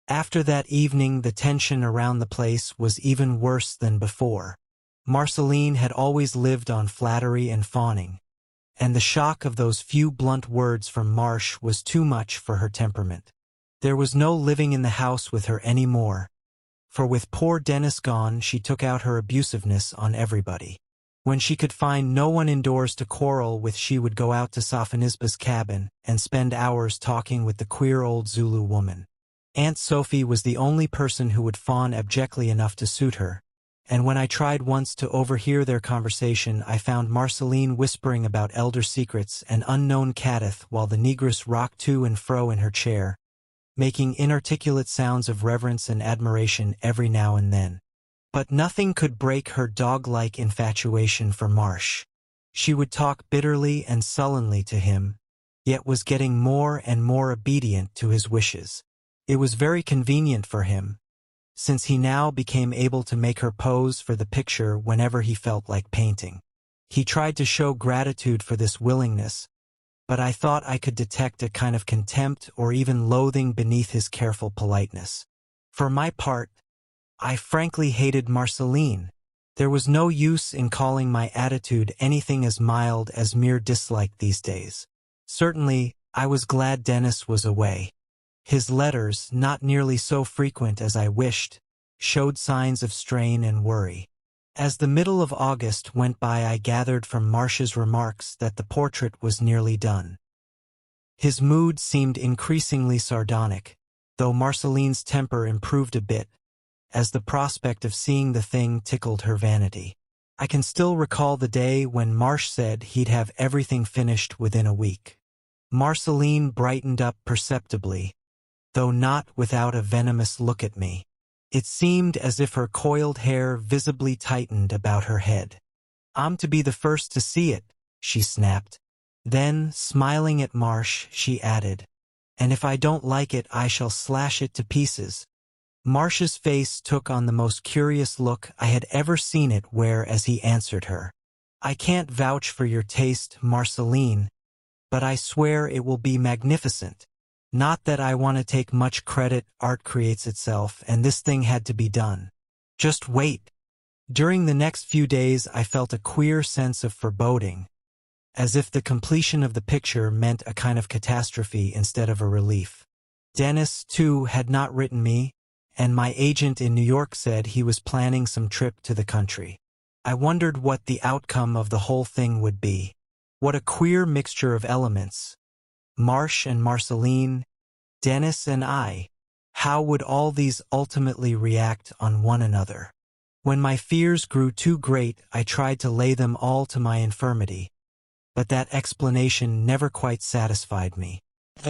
After that evening, the tension around the place was even worse than before. Marceline had always lived on flattery and fawning, and the shock of those few blunt words from Marsh was too much for her temperament. There was no living in the house with her any more, for with poor Dennis gone, she took out her abusiveness on everybody. When she could find no one indoors to quarrel with, she would go out to Sophonisba's cabin and spend hours talking with the queer old Zulu woman. Aunt Sophie was the only person who would fawn abjectly enough to suit her, and when I tried once to overhear their conversation, I found Marceline whispering about elder secrets and unknown Kadith while the negress rocked to and fro in her chair, making inarticulate sounds of reverence and admiration every now and then. But nothing could break her dog-like infatuation for Marsh. She would talk bitterly and sullenly to him, yet was getting more and more obedient to his wishes. It was very convenient for him, since he now became able to make her pose for the picture whenever he felt like painting. He tried to show gratitude for this willingness, but I thought I could detect a kind of contempt or even loathing beneath his careful politeness. For my part, I frankly hated Marceline. There was no use in calling my attitude anything as mild as mere dislike these days. Certainly, I was glad Dennis was away. His letters, not nearly so frequent as I wished, showed signs of strain and worry. As the middle of August went by, I gathered from Marsh's remarks that the portrait was nearly done. His mood seemed increasingly sardonic, though Marceline's temper improved a bit, as the prospect of seeing the thing tickled her vanity. I can still recall the day when Marsh said he'd have everything finished within a week. Marceline brightened up perceptibly, though not without a venomous look at me. It seemed as if her coiled hair visibly tightened about her head. "I'm to be the first to see it," she snapped. Then, smiling at Marsh, she added, "And if I don't like it, I shall slash it to pieces." Marsh's face took on the most curious look I had ever seen it wear as he answered her. "I can't vouch for your taste, Marceline, but I swear it will be magnificent. Not that I want to take much credit, art creates itself, and this thing had to be done. Just wait." During the next few days I felt a queer sense of foreboding, as if the completion of the picture meant a kind of catastrophe instead of a relief. Dennis, too, had not written me, and my agent in New York said he was planning some trip to the country. I wondered what the outcome of the whole thing would be. What a queer mixture of elements. Marsh and Marceline, Dennis and I. How would all these ultimately react on one another? When my fears grew too great, I tried to lay them all to my infirmity, but that explanation never quite satisfied me.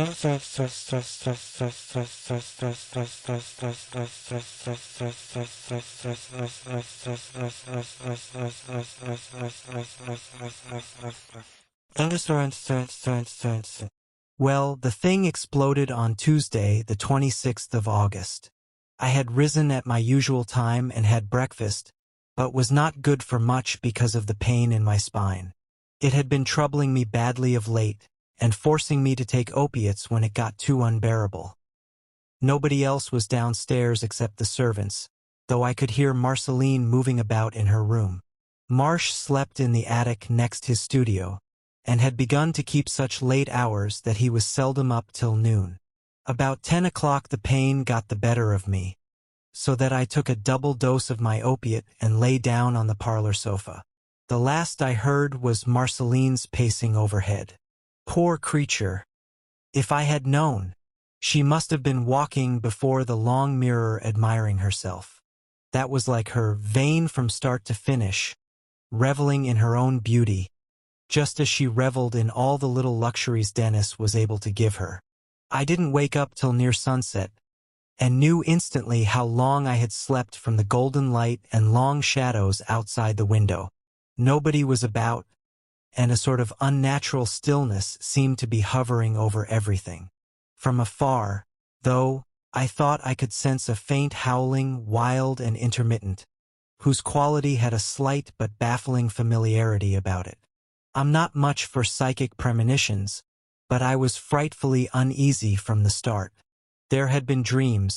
Well, the thing exploded on Tuesday, the twenty-sixth of August. I had risen at my usual time and had breakfast, but was not good for much because of the pain in my spine. It had been troubling me badly of late, and forcing me to take opiates when it got too unbearable. Nobody else was downstairs except the servants, though I could hear Marceline moving about in her room. Marsh slept in the attic next his studio, and had begun to keep such late hours that he was seldom up till noon. About ten o'clock the pain got the better of me, so that I took a double dose of my opiate and lay down on the parlor sofa. The last I heard was Marceline's pacing overhead. Poor creature! If I had known, she must have been walking before the long mirror admiring herself. That was like her, vain from start to finish, reveling in her own beauty, just as she reveled in all the little luxuries Dennis was able to give her. I didn't wake up till near sunset, and knew instantly how long I had slept from the golden light and long shadows outside the window. Nobody was about, and a sort of unnatural stillness seemed to be hovering over everything. From afar, though, I thought I could sense a faint howling, wild and intermittent, whose quality had a slight but baffling familiarity about it. I'm not much for psychic premonitions, but I was frightfully uneasy from the start. There had been dreams,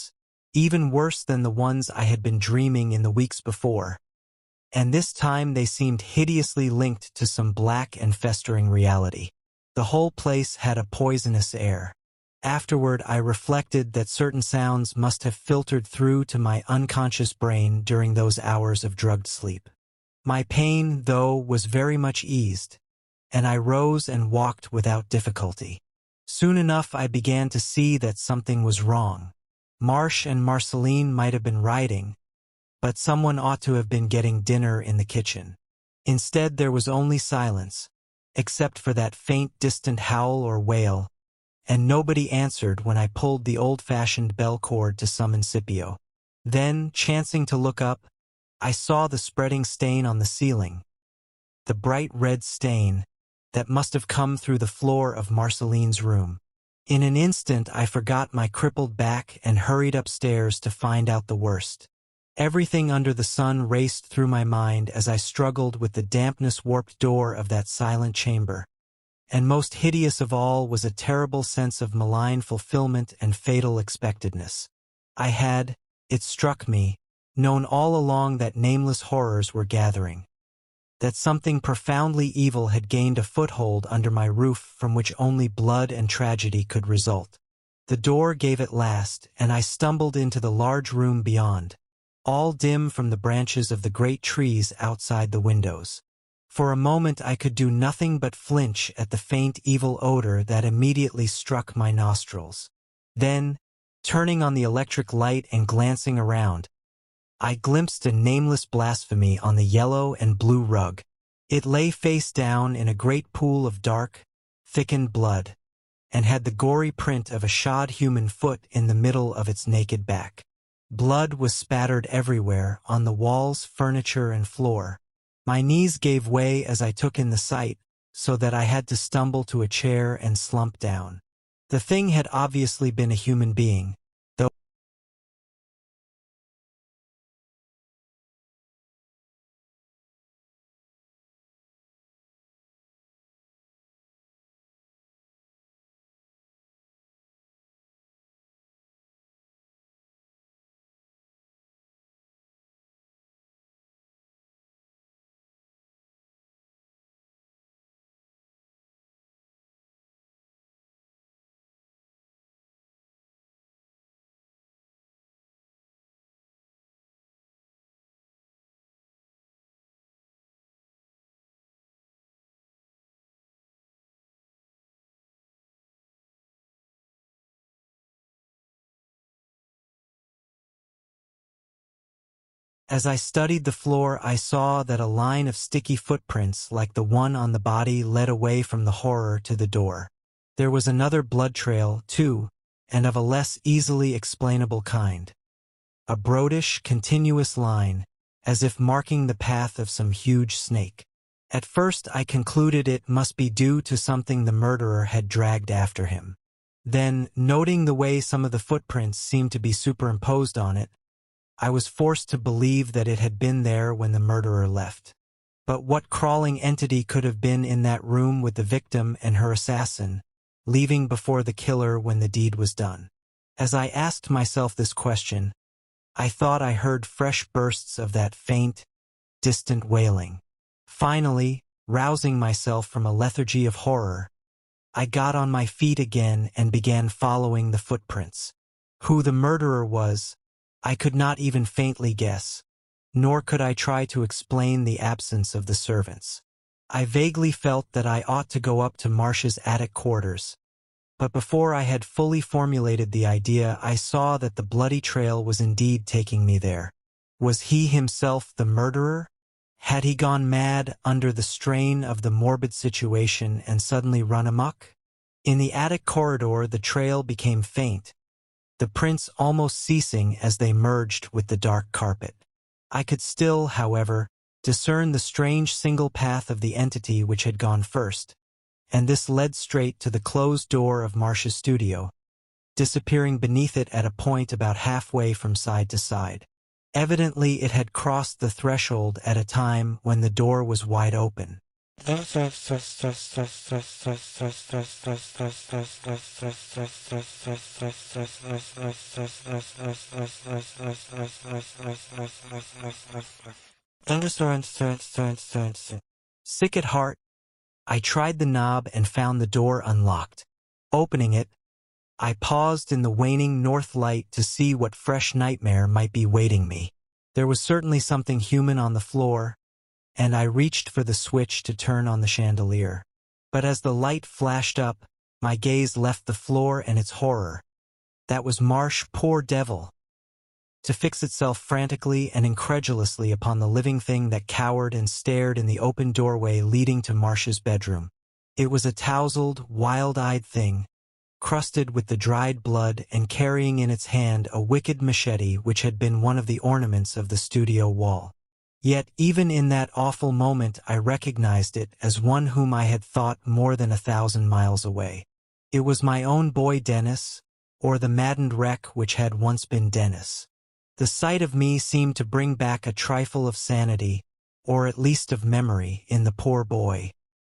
even worse than the ones I had been dreaming in the weeks before. And this time they seemed hideously linked to some black and festering reality. The whole place had a poisonous air. Afterward, I reflected that certain sounds must have filtered through to my unconscious brain during those hours of drugged sleep. My pain, though, was very much eased, and I rose and walked without difficulty. Soon enough I began to see that something was wrong. Marsh and Marceline might have been riding, but someone ought to have been getting dinner in the kitchen. Instead there was only silence, except for that faint distant howl or wail, and nobody answered when I pulled the old-fashioned bell cord to summon Scipio. Then, chancing to look up, I saw the spreading stain on the ceiling, the bright red stain that must have come through the floor of Marceline's room. In an instant I forgot my crippled back and hurried upstairs to find out the worst. Everything under the sun raced through my mind as I struggled with the dampness-warped door of that silent chamber. And most hideous of all was a terrible sense of malign fulfillment and fatal expectedness. I had, it struck me, known all along that nameless horrors were gathering, that something profoundly evil had gained a foothold under my roof from which only blood and tragedy could result. The door gave at last, and I stumbled into the large room beyond, all dim from the branches of the great trees outside the windows. For a moment I could do nothing but flinch at the faint evil odor that immediately struck my nostrils. Then, turning on the electric light and glancing around, I glimpsed a nameless blasphemy on the yellow and blue rug. It lay face down in a great pool of dark, thickened blood, and had the gory print of a shod human foot in the middle of its naked back. Blood was spattered everywhere, on the walls, furniture, and floor. My knees gave way as I took in the sight, so that I had to stumble to a chair and slump down. The thing had obviously been a human being, though as I studied the floor, I saw that a line of sticky footprints like the one on the body led away from the horror to the door. There was another blood trail, too, and of a less easily explainable kind. A broadish, continuous line, as if marking the path of some huge snake. At first I concluded it must be due to something the murderer had dragged after him. Then, noting the way some of the footprints seemed to be superimposed on it, I was forced to believe that it had been there when the murderer left. But what crawling entity could have been in that room with the victim and her assassin, leaving before the killer when the deed was done? As I asked myself this question, I thought I heard fresh bursts of that faint, distant wailing. Finally, rousing myself from a lethargy of horror, I got on my feet again and began following the footprints. Who the murderer was, I could not even faintly guess, nor could I try to explain the absence of the servants. I vaguely felt that I ought to go up to Marsh's attic quarters, but before I had fully formulated the idea, I saw that the bloody trail was indeed taking me there. Was he himself the murderer? Had he gone mad under the strain of the morbid situation and suddenly run amok? In the attic corridor the trail became faint, the prints almost ceasing as they merged with the dark carpet. I could still, however, discern the strange single path of the entity which had gone first, and this led straight to the closed door of Marsh's studio, disappearing beneath it at a point about halfway from side to side. Evidently it had crossed the threshold at a time when the door was wide open. Sick at heart, I tried the knob and found the door unlocked. Opening it, I paused in the waning north light to see what fresh nightmare might be waiting me. There was certainly something human on the floor, and I reached for the switch to turn on the chandelier. But as the light flashed up, my gaze left the floor and its horror. That was Marsh, poor devil, to fix itself frantically and incredulously upon the living thing that cowered and stared in the open doorway leading to Marsh's bedroom. It was a tousled, wild-eyed thing, crusted with the dried blood and carrying in its hand a wicked machete which had been one of the ornaments of the studio wall. Yet even in that awful moment I recognized it as one whom I had thought more than a thousand miles away. It was my own boy Dennis, or the maddened wreck which had once been Dennis. The sight of me seemed to bring back a trifle of sanity, or at least of memory, in the poor boy.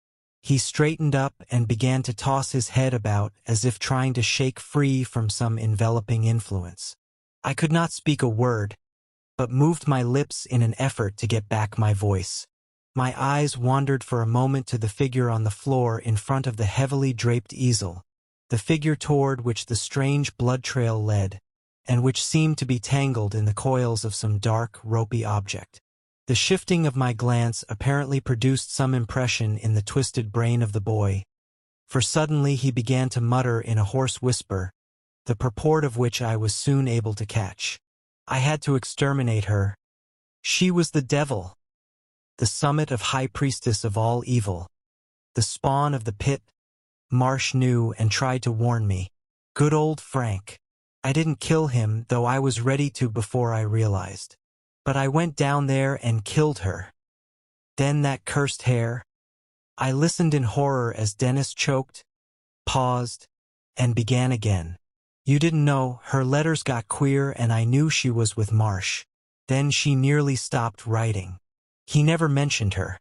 He straightened up and began to toss his head about as if trying to shake free from some enveloping influence. I could not speak a word, but moved my lips in an effort to get back my voice. My eyes wandered for a moment to the figure on the floor in front of the heavily draped easel, the figure toward which the strange blood trail led, and which seemed to be tangled in the coils of some dark, ropey object. The shifting of my glance apparently produced some impression in the twisted brain of the boy, for suddenly he began to mutter in a hoarse whisper, the purport of which I was soon able to catch. I had to exterminate her. She was the devil, the summit of high priestess of all evil, the spawn of the pit. Marsh knew and tried to warn me. Good old Frank. I didn't kill him, though I was ready to before I realized. But I went down there and killed her. Then that cursed hair. I listened in horror as Dennis choked, paused, and began again. You didn't know, her letters got queer and I knew she was with Marsh. Then she nearly stopped writing. He never mentioned her.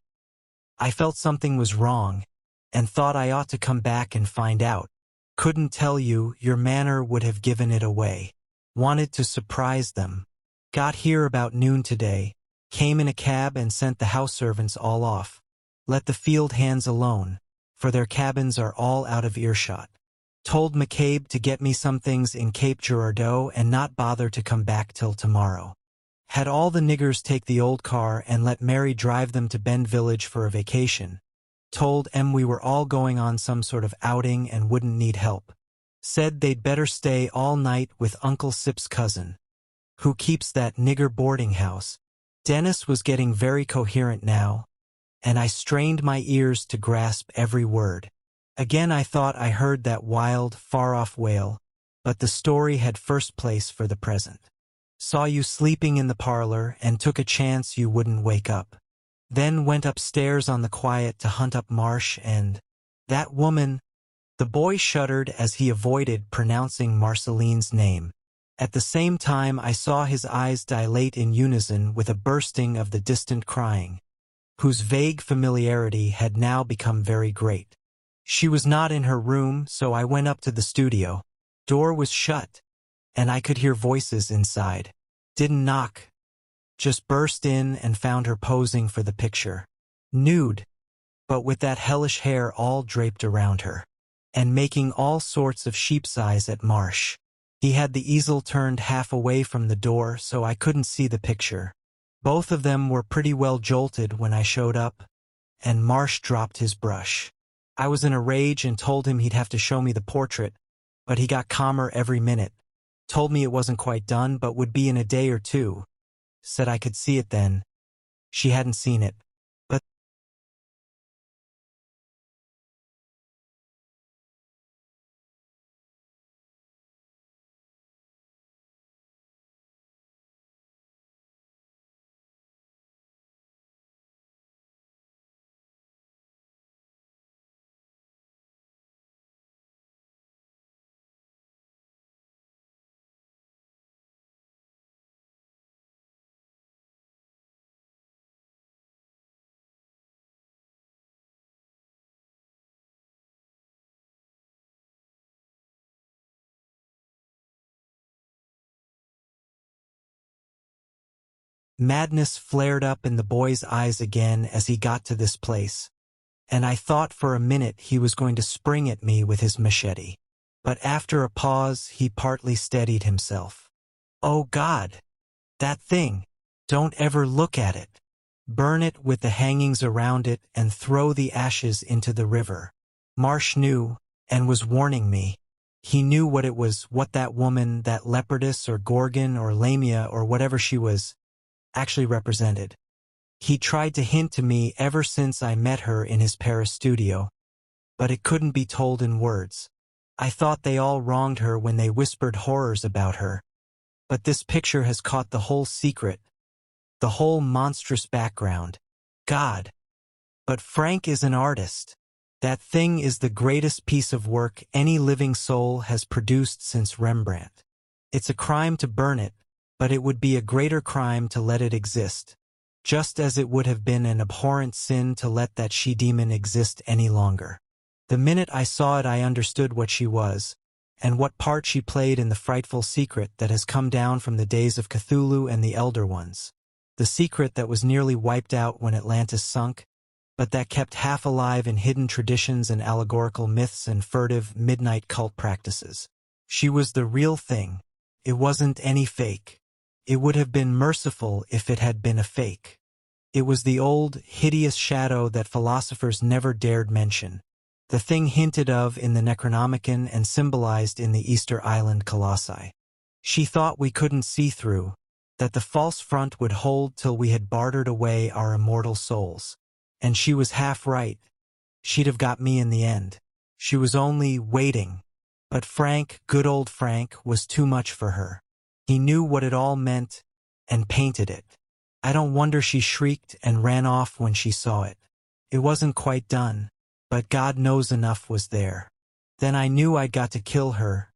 I felt something was wrong, and thought I ought to come back and find out. Couldn't tell you, your manner would have given it away. Wanted to surprise them. Got here about noon today, came in a cab and sent the house servants all off. Let the field hands alone, for their cabins are all out of earshot. Told McCabe to get me some things in Cape Girardeau and not bother to come back till tomorrow. Had all the niggers take the old car and let Mary drive them to Bend Village for a vacation. Told Em we were all going on some sort of outing and wouldn't need help. Said they'd better stay all night with Uncle Sip's cousin, who keeps that nigger boarding house. Dennis was getting very coherent now, and I strained my ears to grasp every word. Again I thought I heard that wild, far-off wail, but the story had first place for the present. Saw you sleeping in the parlor and took a chance you wouldn't wake up. Then went upstairs on the quiet to hunt up Marsh and that woman. The boy shuddered as he avoided pronouncing Marceline's name. At the same time I saw his eyes dilate in unison with a bursting of the distant crying, whose vague familiarity had now become very great. She was not in her room, so I went up to the studio. Door was shut, and I could hear voices inside. Didn't knock. Just burst in and found her posing for the picture. Nude, but with that hellish hair all draped around her, and making all sorts of sheep's eyes at Marsh. He had the easel turned half away from the door so I couldn't see the picture. Both of them were pretty well jolted when I showed up, and Marsh dropped his brush. I was in a rage and told him he'd have to show me the portrait, but he got calmer every minute. Told me it wasn't quite done but would be in a day or two. Said I could see it then. She hadn't seen it. Madness flared up in the boy's eyes again as he got to this place, and I thought for a minute he was going to spring at me with his machete. But after a pause, he partly steadied himself. "Oh God! That thing! Don't ever look at it. Burn it with the hangings around it and throw the ashes into the river." Marsh knew, and was warning me. He knew what it was, what that woman, that leopardess or gorgon or lamia or whatever she was, actually represented. He tried to hint to me ever since I met her in his Paris studio, but it couldn't be told in words. I thought they all wronged her when they whispered horrors about her. But this picture has caught the whole secret, the whole monstrous background. God! But Frank is an artist. That thing is the greatest piece of work any living soul has produced since Rembrandt. It's a crime to burn it, but it would be a greater crime to let it exist, just as it would have been an abhorrent sin to let that she-demon exist any longer. The minute I saw it, I understood what she was, and what part she played in the frightful secret that has come down from the days of Cthulhu and the Elder Ones. The secret that was nearly wiped out when Atlantis sunk, but that kept half alive in hidden traditions and allegorical myths and furtive midnight cult practices. She was the real thing. It wasn't any fake. It would have been merciful if it had been a fake. It was the old, hideous shadow that philosophers never dared mention, the thing hinted of in the Necronomicon and symbolized in the Easter Island colossi. She thought we couldn't see through, that the false front would hold till we had bartered away our immortal souls. And she was half right. She'd have got me in the end. She was only waiting. But Frank, good old Frank, was too much for her. He knew what it all meant, and painted it. I don't wonder she shrieked and ran off when she saw it. It wasn't quite done, but God knows enough was there. Then I knew I'd got to kill her.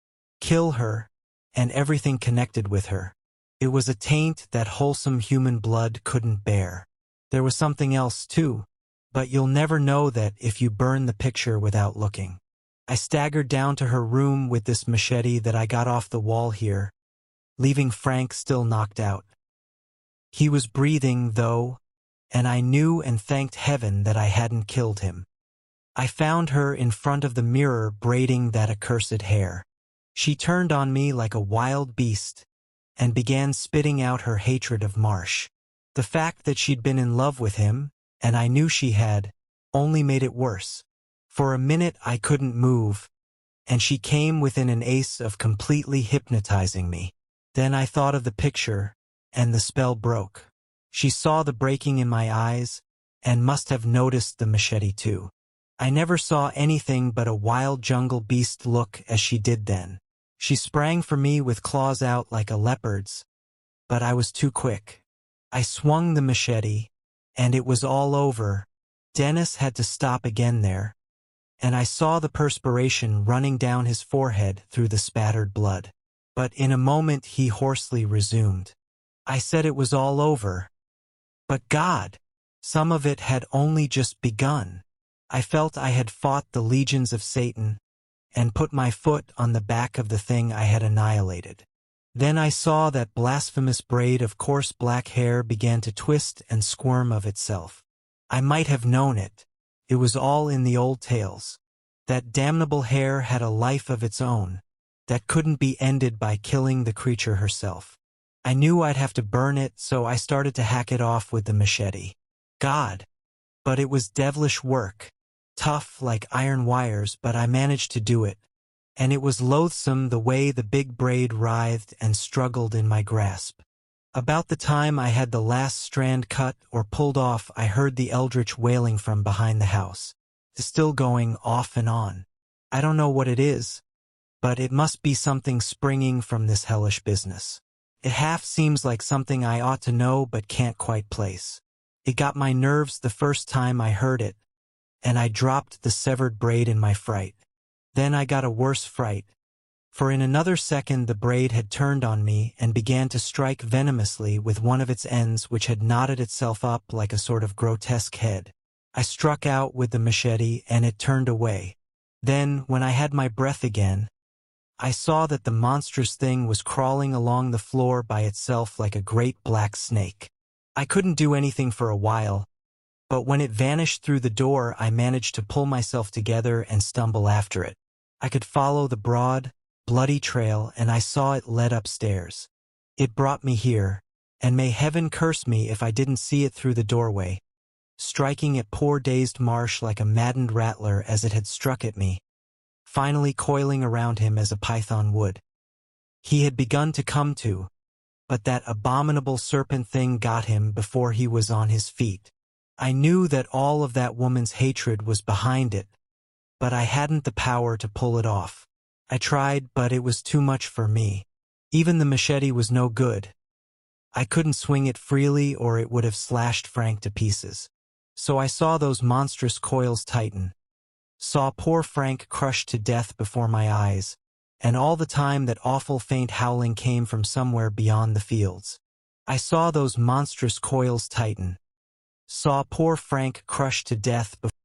Kill her, and everything connected with her. It was a taint that wholesome human blood couldn't bear. There was something else, too, but you'll never know that if you burn the picture without looking. I staggered down to her room with this machete that I got off the wall here, leaving Frank still knocked out. He was breathing, though, and I knew and thanked heaven that I hadn't killed him. I found her in front of the mirror braiding that accursed hair. She turned on me like a wild beast and began spitting out her hatred of Marsh. The fact that she'd been in love with him, and I knew she had, only made it worse. For a minute I couldn't move, and she came within an ace of completely hypnotizing me. Then I thought of the picture, and the spell broke. She saw the breaking in my eyes, and must have noticed the machete too. I never saw anything but a wild jungle beast look as she did then. She sprang for me with claws out like a leopard's, but I was too quick. I swung the machete, and it was all over. Dennis had to stop again there, and I saw the perspiration running down his forehead through the spattered blood. But in a moment he hoarsely resumed. I said it was all over. But God, some of it had only just begun. I felt I had fought the legions of Satan, and put my foot on the back of the thing I had annihilated. Then I saw that blasphemous braid of coarse black hair began to twist and squirm of itself. I might have known it. It was all in the old tales. That damnable hair had a life of its own, that couldn't be ended by killing the creature herself. I knew I'd have to burn it, so I started to hack it off with the machete. God! But it was devilish work. Tough like iron wires, but I managed to do it. And it was loathsome the way the big braid writhed and struggled in my grasp. About the time I had the last strand cut or pulled off, I heard the eldritch wailing from behind the house, still going off and on. I don't know what it is, but it must be something springing from this hellish business. It half seems like something I ought to know but can't quite place. It got my nerves the first time I heard it, and I dropped the severed braid in my fright. Then I got a worse fright, for in another second the braid had turned on me and began to strike venomously with one of its ends, which had knotted itself up like a sort of grotesque head. I struck out with the machete and it turned away. Then, when I had my breath again, I saw that the monstrous thing was crawling along the floor by itself like a great black snake. I couldn't do anything for a while, but when it vanished through the door, I managed to pull myself together and stumble after it. I could follow the broad, bloody trail, and I saw it led upstairs. It brought me here, and may heaven curse me if I didn't see it through the doorway, striking at poor dazed Marsh like a maddened rattler as it had struck at me, finally coiling around him as a python would. He had begun to come to, but that abominable serpent thing got him before he was on his feet. I knew that all of that woman's hatred was behind it, but I hadn't the power to pull it off. I tried, but it was too much for me. Even the machete was no good. I couldn't swing it freely or it would have slashed Frank to pieces. So I saw those monstrous coils tighten, saw poor Frank crushed to death before my eyes, and all the time that awful faint howling came from somewhere beyond the fields. I saw those monstrous coils tighten, saw poor Frank crushed to death before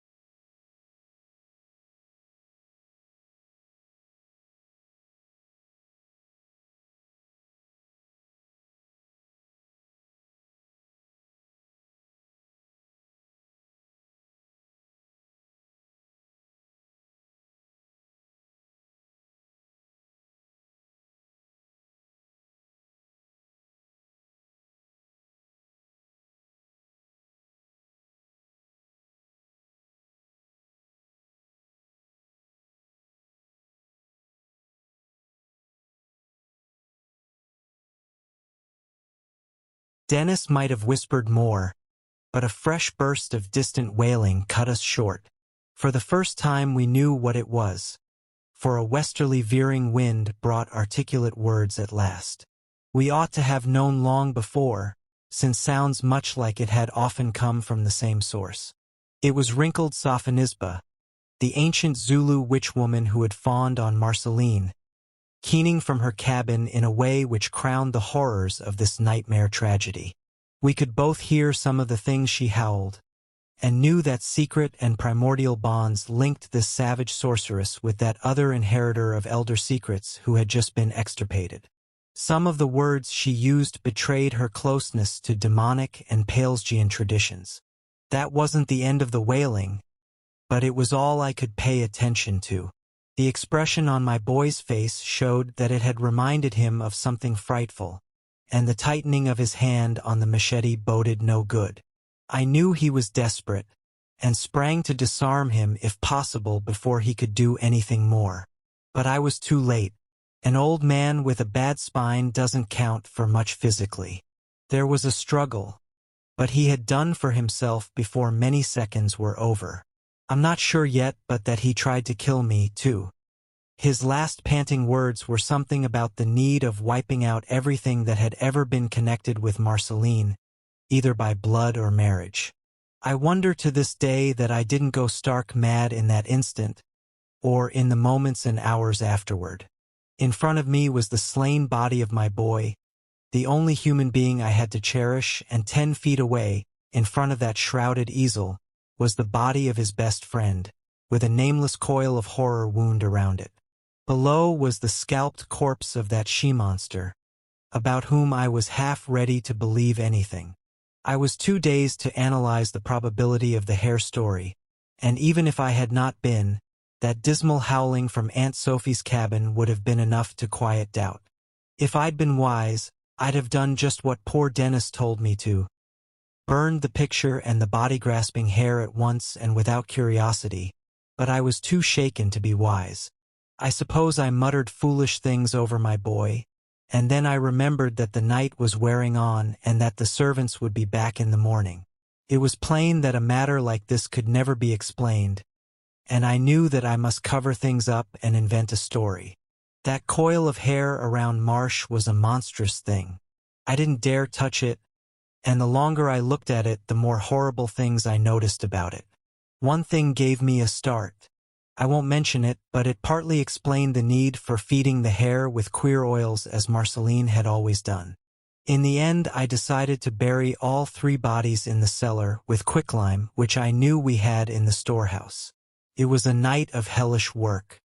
Dennis might have whispered more, but a fresh burst of distant wailing cut us short. For the first time we knew what it was, for a westerly veering wind brought articulate words at last. We ought to have known long before, since sounds much like it had often come from the same source. It was wrinkled Sophonisba, the ancient Zulu witch-woman who had fawned on Marceline, keening from her cabin in a way which crowned the horrors of this nightmare tragedy. We could both hear some of the things she howled, and knew that secret and primordial bonds linked this savage sorceress with that other inheritor of elder secrets who had just been extirpated. Some of the words she used betrayed her closeness to demonic and Palesgian traditions. That wasn't the end of the wailing, but it was all I could pay attention to. The expression on my boy's face showed that it had reminded him of something frightful, and the tightening of his hand on the machete boded no good. I knew he was desperate, and sprang to disarm him if possible before he could do anything more. But I was too late. An old man with a bad spine doesn't count for much physically. There was a struggle, but he had done for himself before many seconds were over. I'm not sure yet, but that he tried to kill me, too. His last panting words were something about the need of wiping out everything that had ever been connected with Marceline, either by blood or marriage. I wonder to this day that I didn't go stark mad in that instant, or in the moments and hours afterward. In front of me was the slain body of my boy, the only human being I had to cherish, and ten feet away, in front of that shrouded easel, was the body of his best friend, with a nameless coil of horror wound around it. Below was the scalped corpse of that she-monster, about whom I was half ready to believe anything. I was too dazed to analyze the probability of the Hare story, and even if I had not been, that dismal howling from Aunt Sophie's cabin would have been enough to quiet doubt. If I'd been wise, I'd have done just what poor Dennis told me to. Burned the picture and the body-grasping Hare at once and without curiosity, but I was too shaken to be wise. I suppose I muttered foolish things over my boy, and then I remembered that the night was wearing on and that the servants would be back in the morning. It was plain that a matter like this could never be explained, and I knew that I must cover things up and invent a story. That coil of hair around Marsh was a monstrous thing. I didn't dare touch it, and the longer I looked at it, the more horrible things I noticed about it. One thing gave me a start. I won't mention it, but it partly explained the need for feeding the Hare with queer oils as Marceline had always done. In the end, I decided to bury all three bodies in the cellar with quicklime, which I knew we had in the storehouse. It was a night of hellish work.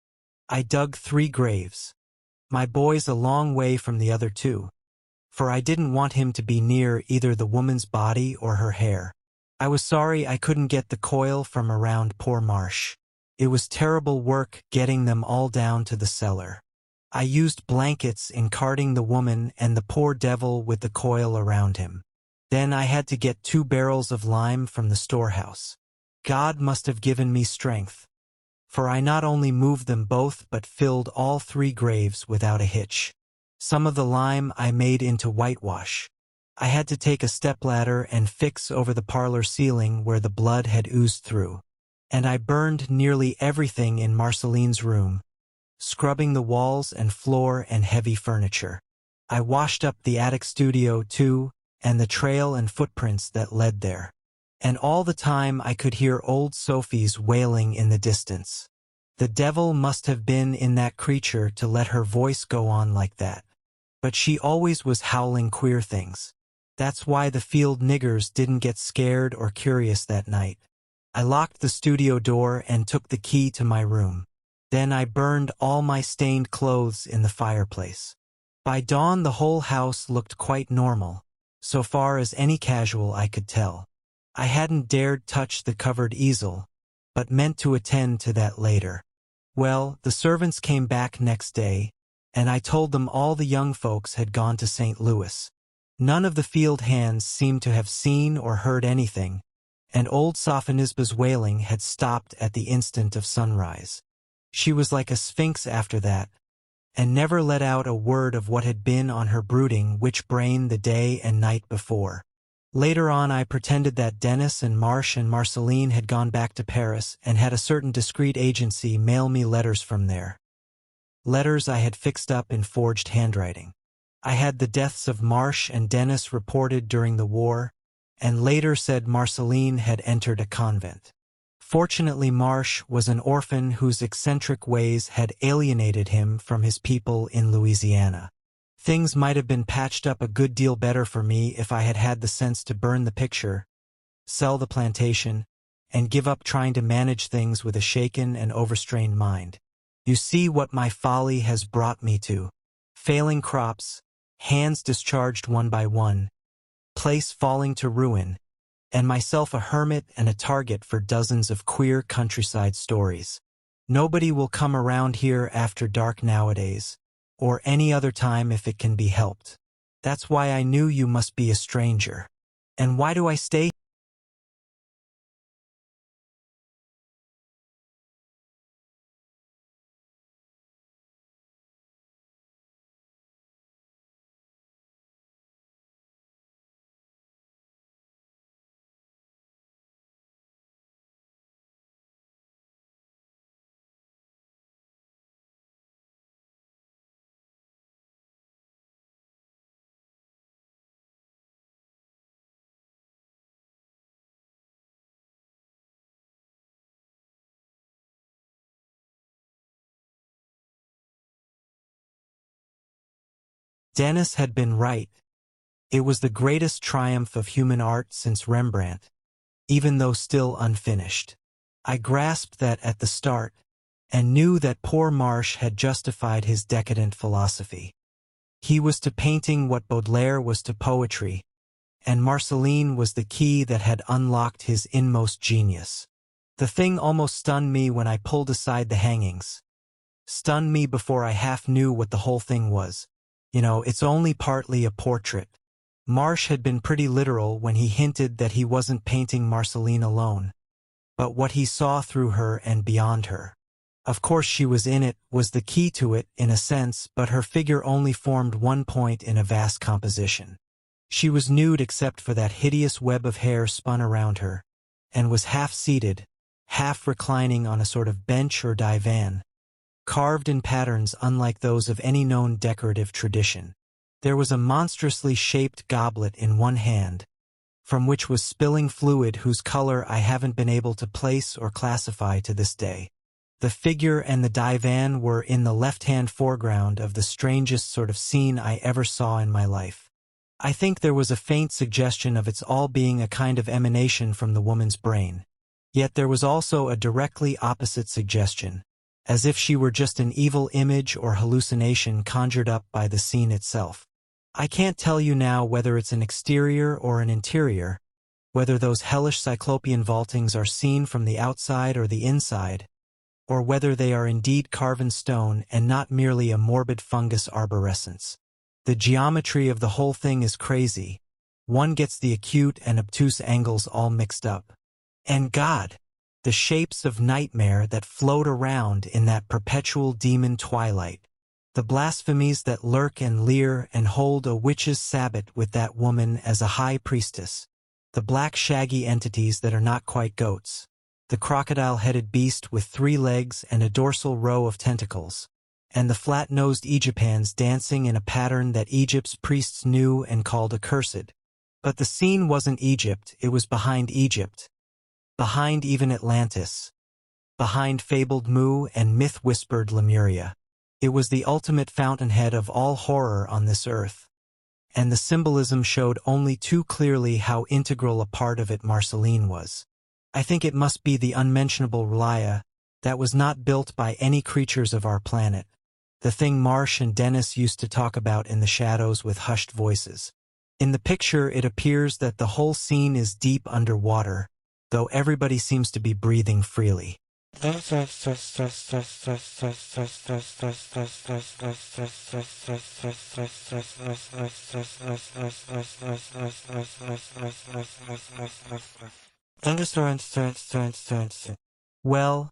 I dug three graves. My boy's a long way from the other two, for I didn't want him to be near either the woman's body or her hair. I was sorry I couldn't get the coil from around poor Marsh. It was terrible work getting them all down to the cellar. I used blankets in carting the woman and the poor devil with the coil around him. Then I had to get two barrels of lime from the storehouse. God must have given me strength, for I not only moved them both but filled all three graves without a hitch. Some of the lime I made into whitewash. I had to take a stepladder and fix over the parlor ceiling where the blood had oozed through. And I burned nearly everything in Marceline's room, scrubbing the walls and floor and heavy furniture. I washed up the attic studio too, and the trail and footprints that led there. And all the time I could hear old Sophie's wailing in the distance. The devil must have been in that creature to let her voice go on like that. But she always was howling queer things. That's why the field niggers didn't get scared or curious that night. I locked the studio door and took the key to my room. Then I burned all my stained clothes in the fireplace. By dawn the whole house looked quite normal, so far as any casual I could tell. I hadn't dared touch the covered easel, but meant to attend to that later. Well, the servants came back next day, and I told them all the young folks had gone to Saint Louis. None of the field hands seemed to have seen or heard anything, and old Sophonisba's wailing had stopped at the instant of sunrise. She was like a sphinx after that, and never let out a word of what had been on her brooding witch brain the day and night before. Later on I pretended that Dennis and Marsh and Marceline had gone back to Paris and had a certain discreet agency mail me letters from there. Letters I had fixed up in forged handwriting. I had the deaths of Marsh and Dennis reported during the war, and later said Marceline had entered a convent. Fortunately, Marsh was an orphan whose eccentric ways had alienated him from his people in Louisiana. Things might have been patched up a good deal better for me if I had had the sense to burn the picture, sell the plantation, and give up trying to manage things with a shaken and overstrained mind. You see what my folly has brought me to. Failing crops, hands discharged one by one, place falling to ruin, and myself a hermit and a target for dozens of queer countryside stories. Nobody will come around here after dark nowadays, or any other time if it can be helped. That's why I knew you must be a stranger. And why do I stay? Dennis had been right. It was the greatest triumph of human art since Rembrandt, even though still unfinished. I grasped that at the start, and knew that poor Marsh had justified his decadent philosophy. He was to painting what Baudelaire was to poetry, and Marceline was the key that had unlocked his inmost genius. The thing almost stunned me when I pulled aside the hangings. Stunned me before I half knew what the whole thing was. You know, it's only partly a portrait. Marsh had been pretty literal when he hinted that he wasn't painting Marceline alone, but what he saw through her and beyond her. Of course she was in it, was the key to it, in a sense, but her figure only formed one point in a vast composition. She was nude except for that hideous web of hair spun around her, and was half-seated, half-reclining on a sort of bench or divan, carved in patterns unlike those of any known decorative tradition. There was a monstrously shaped goblet in one hand, from which was spilling fluid whose color I haven't been able to place or classify to this day. The figure and the divan were in the left-hand foreground of the strangest sort of scene I ever saw in my life. I think there was a faint suggestion of its all being a kind of emanation from the woman's brain. Yet there was also a directly opposite suggestion, as if she were just an evil image or hallucination conjured up by the scene itself. I can't tell you now whether it's an exterior or an interior, whether those hellish cyclopean vaultings are seen from the outside or the inside, or whether they are indeed carven stone and not merely a morbid fungus arborescence. The geometry of the whole thing is crazy. One gets the acute and obtuse angles all mixed up. And God! The shapes of nightmare that float around in that perpetual demon twilight. The blasphemies that lurk and leer and hold a witch's sabbat with that woman as a high priestess. The black shaggy entities that are not quite goats. The crocodile-headed beast with three legs and a dorsal row of tentacles. And the flat-nosed Egyptians dancing in a pattern that Egypt's priests knew and called accursed. But the scene wasn't Egypt, it was behind Egypt. Behind even Atlantis. Behind fabled Mu and myth-whispered Lemuria. It was the ultimate fountainhead of all horror on this earth. And the symbolism showed only too clearly how integral a part of it Marceline was. I think it must be the unmentionable R'lyeh that was not built by any creatures of our planet. The thing Marsh and Dennis used to talk about in the shadows with hushed voices. In the picture it appears that the whole scene is deep underwater, though everybody seems to be breathing freely. Well,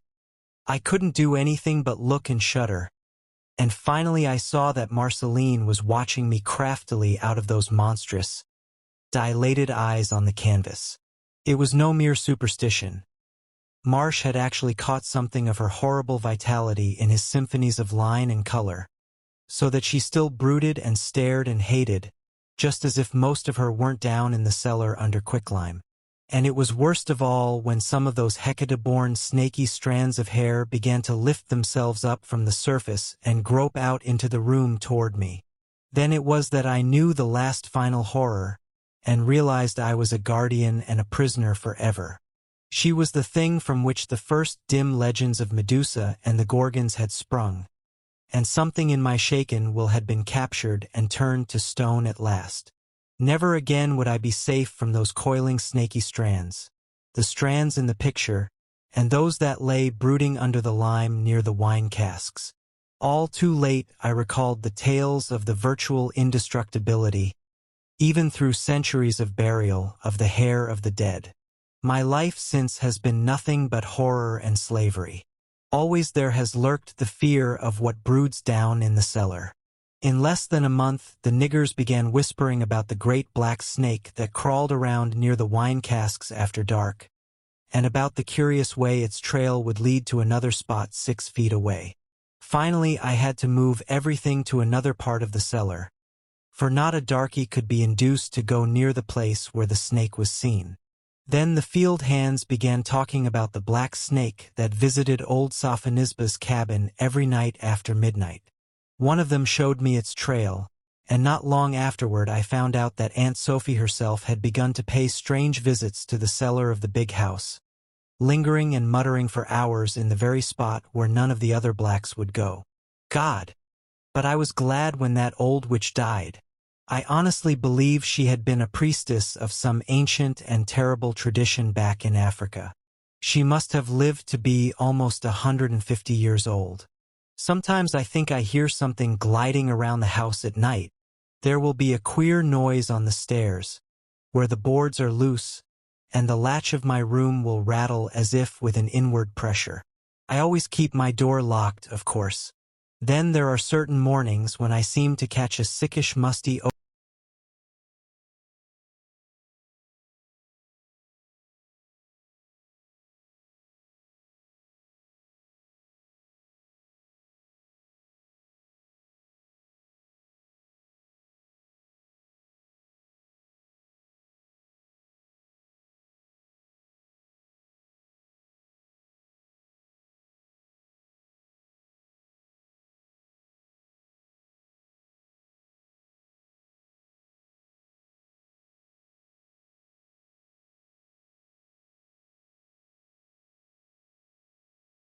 I couldn't do anything but look and shudder. And finally I saw that Marceline was watching me craftily out of those monstrous, dilated eyes on the canvas. It was no mere superstition. Marsh had actually caught something of her horrible vitality in his symphonies of line and color, so that she still brooded and stared and hated, just as if most of her weren't down in the cellar under quicklime. And it was worst of all when some of those Hecate-born snaky strands of hair began to lift themselves up from the surface and grope out into the room toward me. Then it was that I knew the last final horror, and realized I was a guardian and a prisoner forever. She was the thing from which the first dim legends of Medusa and the Gorgons had sprung, and something in my shaken will had been captured and turned to stone at last. Never again would I be safe from those coiling snaky strands, the strands in the picture, and those that lay brooding under the lime near the wine casks. All too late I recalled the tales of the virtual indestructibility, even through centuries of burial, of the hair of the dead. My life since has been nothing but horror and slavery. Always there has lurked the fear of what broods down in the cellar. In less than a month, the niggers began whispering about the great black snake that crawled around near the wine casks after dark, and about the curious way its trail would lead to another spot six feet away. Finally, I had to move everything to another part of the cellar, for not a darky could be induced to go near the place where the snake was seen. Then the field hands began talking about the black snake that visited old Safanisba's cabin every night after midnight. One of them showed me its trail, and not long afterward I found out that Aunt Sophie herself had begun to pay strange visits to the cellar of the big house, lingering and muttering for hours in the very spot where none of the other blacks would go. God! But I was glad when that old witch died. I honestly believe she had been a priestess of some ancient and terrible tradition back in Africa. She must have lived to be almost a hundred and fifty years old. Sometimes I think I hear something gliding around the house at night. There will be a queer noise on the stairs, where the boards are loose, and the latch of my room will rattle as if with an inward pressure. I always keep my door locked, of course. Then there are certain mornings when I seem to catch a sickish musty odor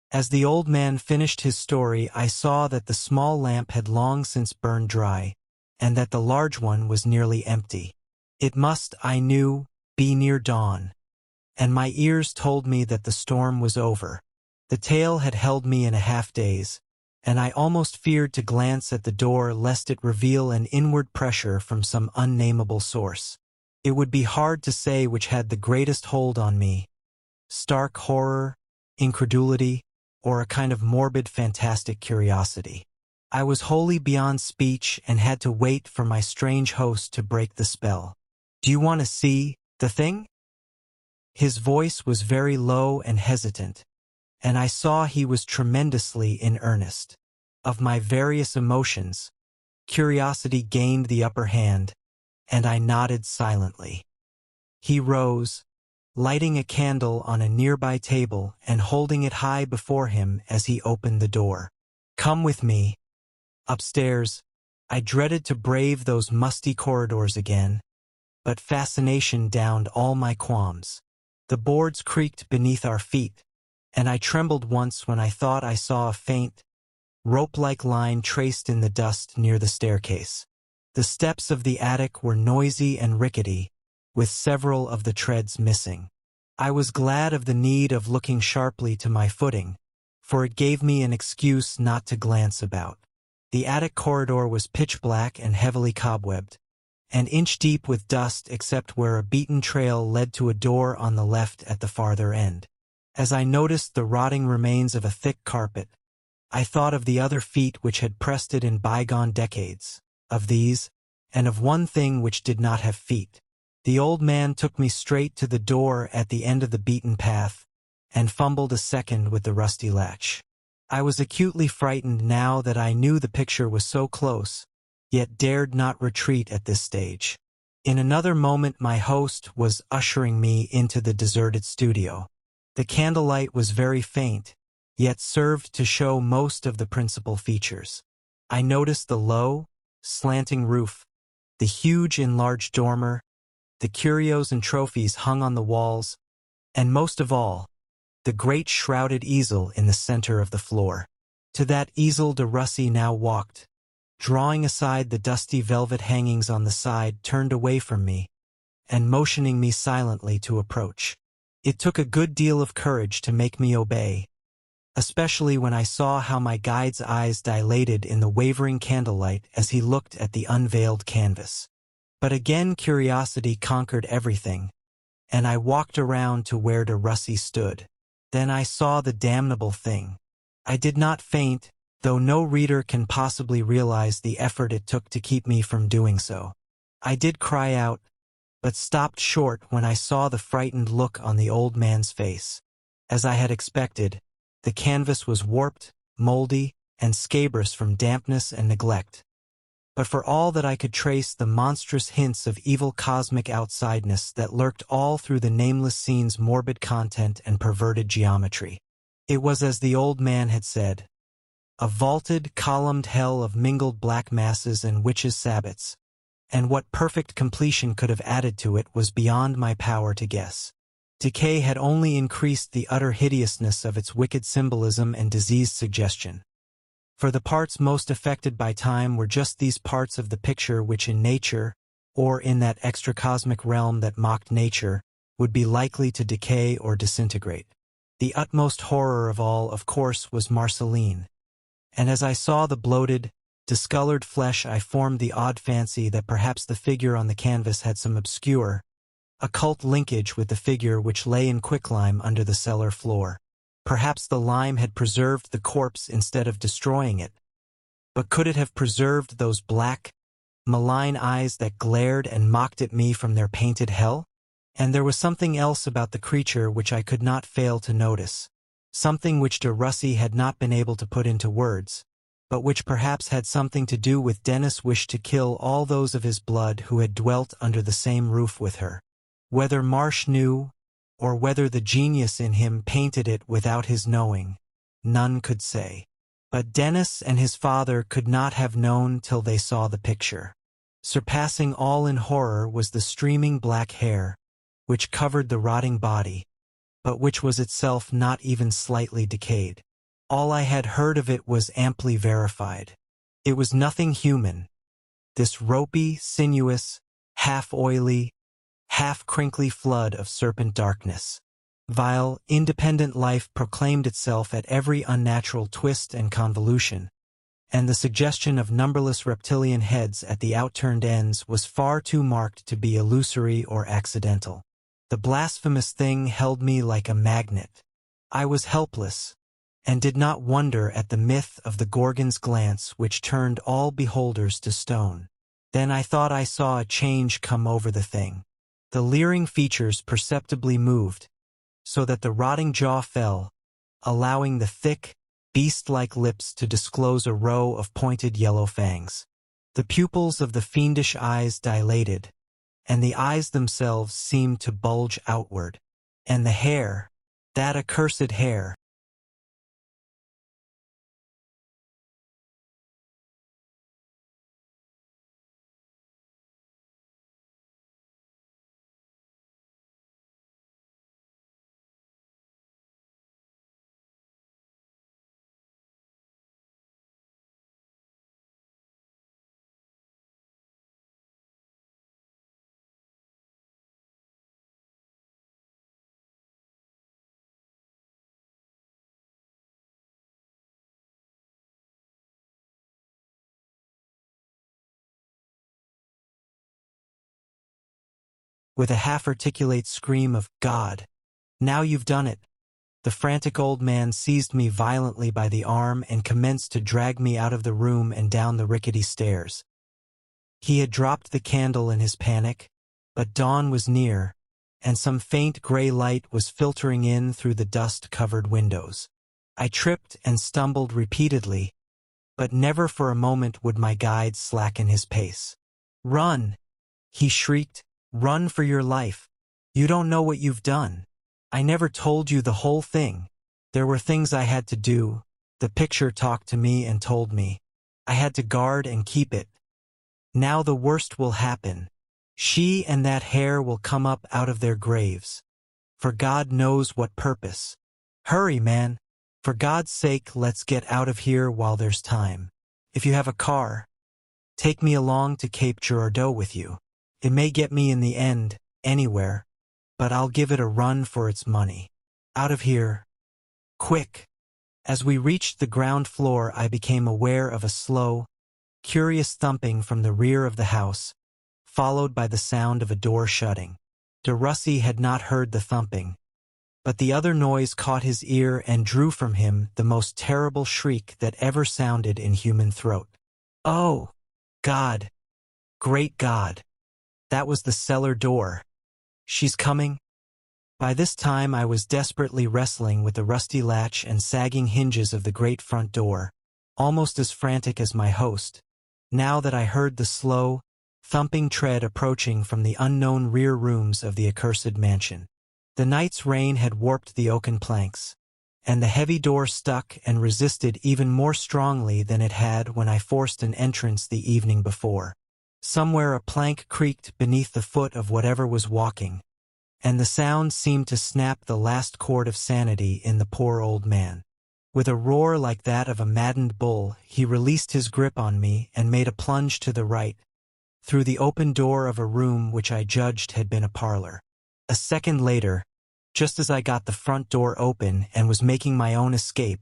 As the old man finished his story, I saw that the small lamp had long since burned dry, and that the large one was nearly empty. It must, I knew, be near dawn, and my ears told me that the storm was over. The tale had held me in a half-daze, and I almost feared to glance at the door lest it reveal an inward pressure from some unnameable source. It would be hard to say which had the greatest hold on me: stark horror, incredulity, or a kind of morbid, fantastic curiosity. I was wholly beyond speech and had to wait for my strange host to break the spell. "Do you want to see the thing?" His voice was very low and hesitant, and I saw he was tremendously in earnest. Of my various emotions, curiosity gained the upper hand, and I nodded silently. He rose, lighting a candle on a nearby table and holding it high before him as he opened the door. "Come with me." Upstairs, I dreaded to brave those musty corridors again, but fascination downed all my qualms. The boards creaked beneath our feet, and I trembled once when I thought I saw a faint, rope-like line traced in the dust near the staircase. The steps of the attic were noisy and rickety, with several of the treads missing. I was glad of the need of looking sharply to my footing, for it gave me an excuse not to glance about. The attic corridor was pitch black and heavily cobwebbed, and inch-deep with dust except where a beaten trail led to a door on the left at the farther end. As I noticed the rotting remains of a thick carpet, I thought of the other feet which had pressed it in bygone decades, of these, and of one thing which did not have feet. The old man took me straight to the door at the end of the beaten path, and fumbled a second with the rusty latch. I was acutely frightened now that I knew the picture was so close, yet dared not retreat at this stage. In another moment my host was ushering me into the deserted studio. The candlelight was very faint, yet served to show most of the principal features. I noticed the low, slanting roof, the huge enlarged dormer, the curios and trophies hung on the walls, and most of all, the great shrouded easel in the center of the floor. To that easel de Russy now walked, drawing aside the dusty velvet hangings on the side turned away from me, and motioning me silently to approach. It took a good deal of courage to make me obey, especially when I saw how my guide's eyes dilated in the wavering candlelight as he looked at the unveiled canvas. But again curiosity conquered everything, and I walked around to where de Russy stood. Then I saw the damnable thing. I did not faint, though no reader can possibly realize the effort it took to keep me from doing so. I did cry out, but stopped short when I saw the frightened look on the old man's face. As I had expected, the canvas was warped, moldy, and scabrous from dampness and neglect. But for all that I could trace the monstrous hints of evil cosmic outsideness that lurked all through the nameless scene's morbid content and perverted geometry. It was as the old man had said, a vaulted, columned hell of mingled black masses and witches' sabbats, and what perfect completion could have added to it was beyond my power to guess. Decay had only increased the utter hideousness of its wicked symbolism and diseased suggestion. For the parts most affected by time were just these parts of the picture which in nature, or in that extracosmic realm that mocked nature, would be likely to decay or disintegrate. The utmost horror of all, of course, was Marceline, and as I saw the bloated, discolored flesh I formed the odd fancy that perhaps the figure on the canvas had some obscure, occult linkage with the figure which lay in quicklime under the cellar floor. Perhaps the lime had preserved the corpse instead of destroying it. But could it have preserved those black, malign eyes that glared and mocked at me from their painted hell? And there was something else about the creature which I could not fail to notice, something which de Russy had not been able to put into words, but which perhaps had something to do with Dennis' wish to kill all those of his blood who had dwelt under the same roof with her. Whether Marsh knew, or whether the genius in him painted it without his knowing, none could say. But Dennis and his father could not have known till they saw the picture. Surpassing all in horror was the streaming black hair, which covered the rotting body, but which was itself not even slightly decayed. All I had heard of it was amply verified. It was nothing human. This ropey, sinuous, half-oily, half-crinkly flood of serpent darkness. Vile, independent life proclaimed itself at every unnatural twist and convolution, and the suggestion of numberless reptilian heads at the outturned ends was far too marked to be illusory or accidental. The blasphemous thing held me like a magnet. I was helpless, and did not wonder at the myth of the Gorgon's glance which turned all beholders to stone. Then I thought I saw a change come over the thing. The leering features perceptibly moved, so that the rotting jaw fell, allowing the thick, beast-like lips to disclose a row of pointed yellow fangs. The pupils of the fiendish eyes dilated, and the eyes themselves seemed to bulge outward. And the hair, that accursed hair, with a half-articulate scream of, "God, now you've done it!" The frantic old man seized me violently by the arm and commenced to drag me out of the room and down the rickety stairs. He had dropped the candle in his panic, but dawn was near, and some faint gray light was filtering in through the dust-covered windows. I tripped and stumbled repeatedly, but never for a moment would my guide slacken his pace. "Run!" he shrieked. "Run for your life. You don't know what you've done. I never told you the whole thing. There were things I had to do. The picture talked to me and told me. I had to guard and keep it. Now the worst will happen. She and that hair will come up out of their graves. For God knows what purpose. Hurry, man. For God's sake, let's get out of here while there's time. If you have a car, take me along to Cape Girardeau with you. It may get me in the end, anywhere, but I'll give it a run for its money. Out of here. Quick!" As we reached the ground floor, I became aware of a slow, curious thumping from the rear of the house, followed by the sound of a door shutting. De Russy had not heard the thumping, but the other noise caught his ear and drew from him the most terrible shriek that ever sounded in human throat. Oh, God! Great God! That was the cellar door. She's coming? By this time I was desperately wrestling with the rusty latch and sagging hinges of the great front door, almost as frantic as my host, now that I heard the slow, thumping tread approaching from the unknown rear rooms of the accursed mansion. The night's rain had warped the oaken planks, and the heavy door stuck and resisted even more strongly than it had when I forced an entrance the evening before. Somewhere a plank creaked beneath the foot of whatever was walking, and the sound seemed to snap the last cord of sanity in the poor old man. With a roar like that of a maddened bull, he released his grip on me and made a plunge to the right, through the open door of a room which I judged had been a parlor. A second later, just as I got the front door open and was making my own escape,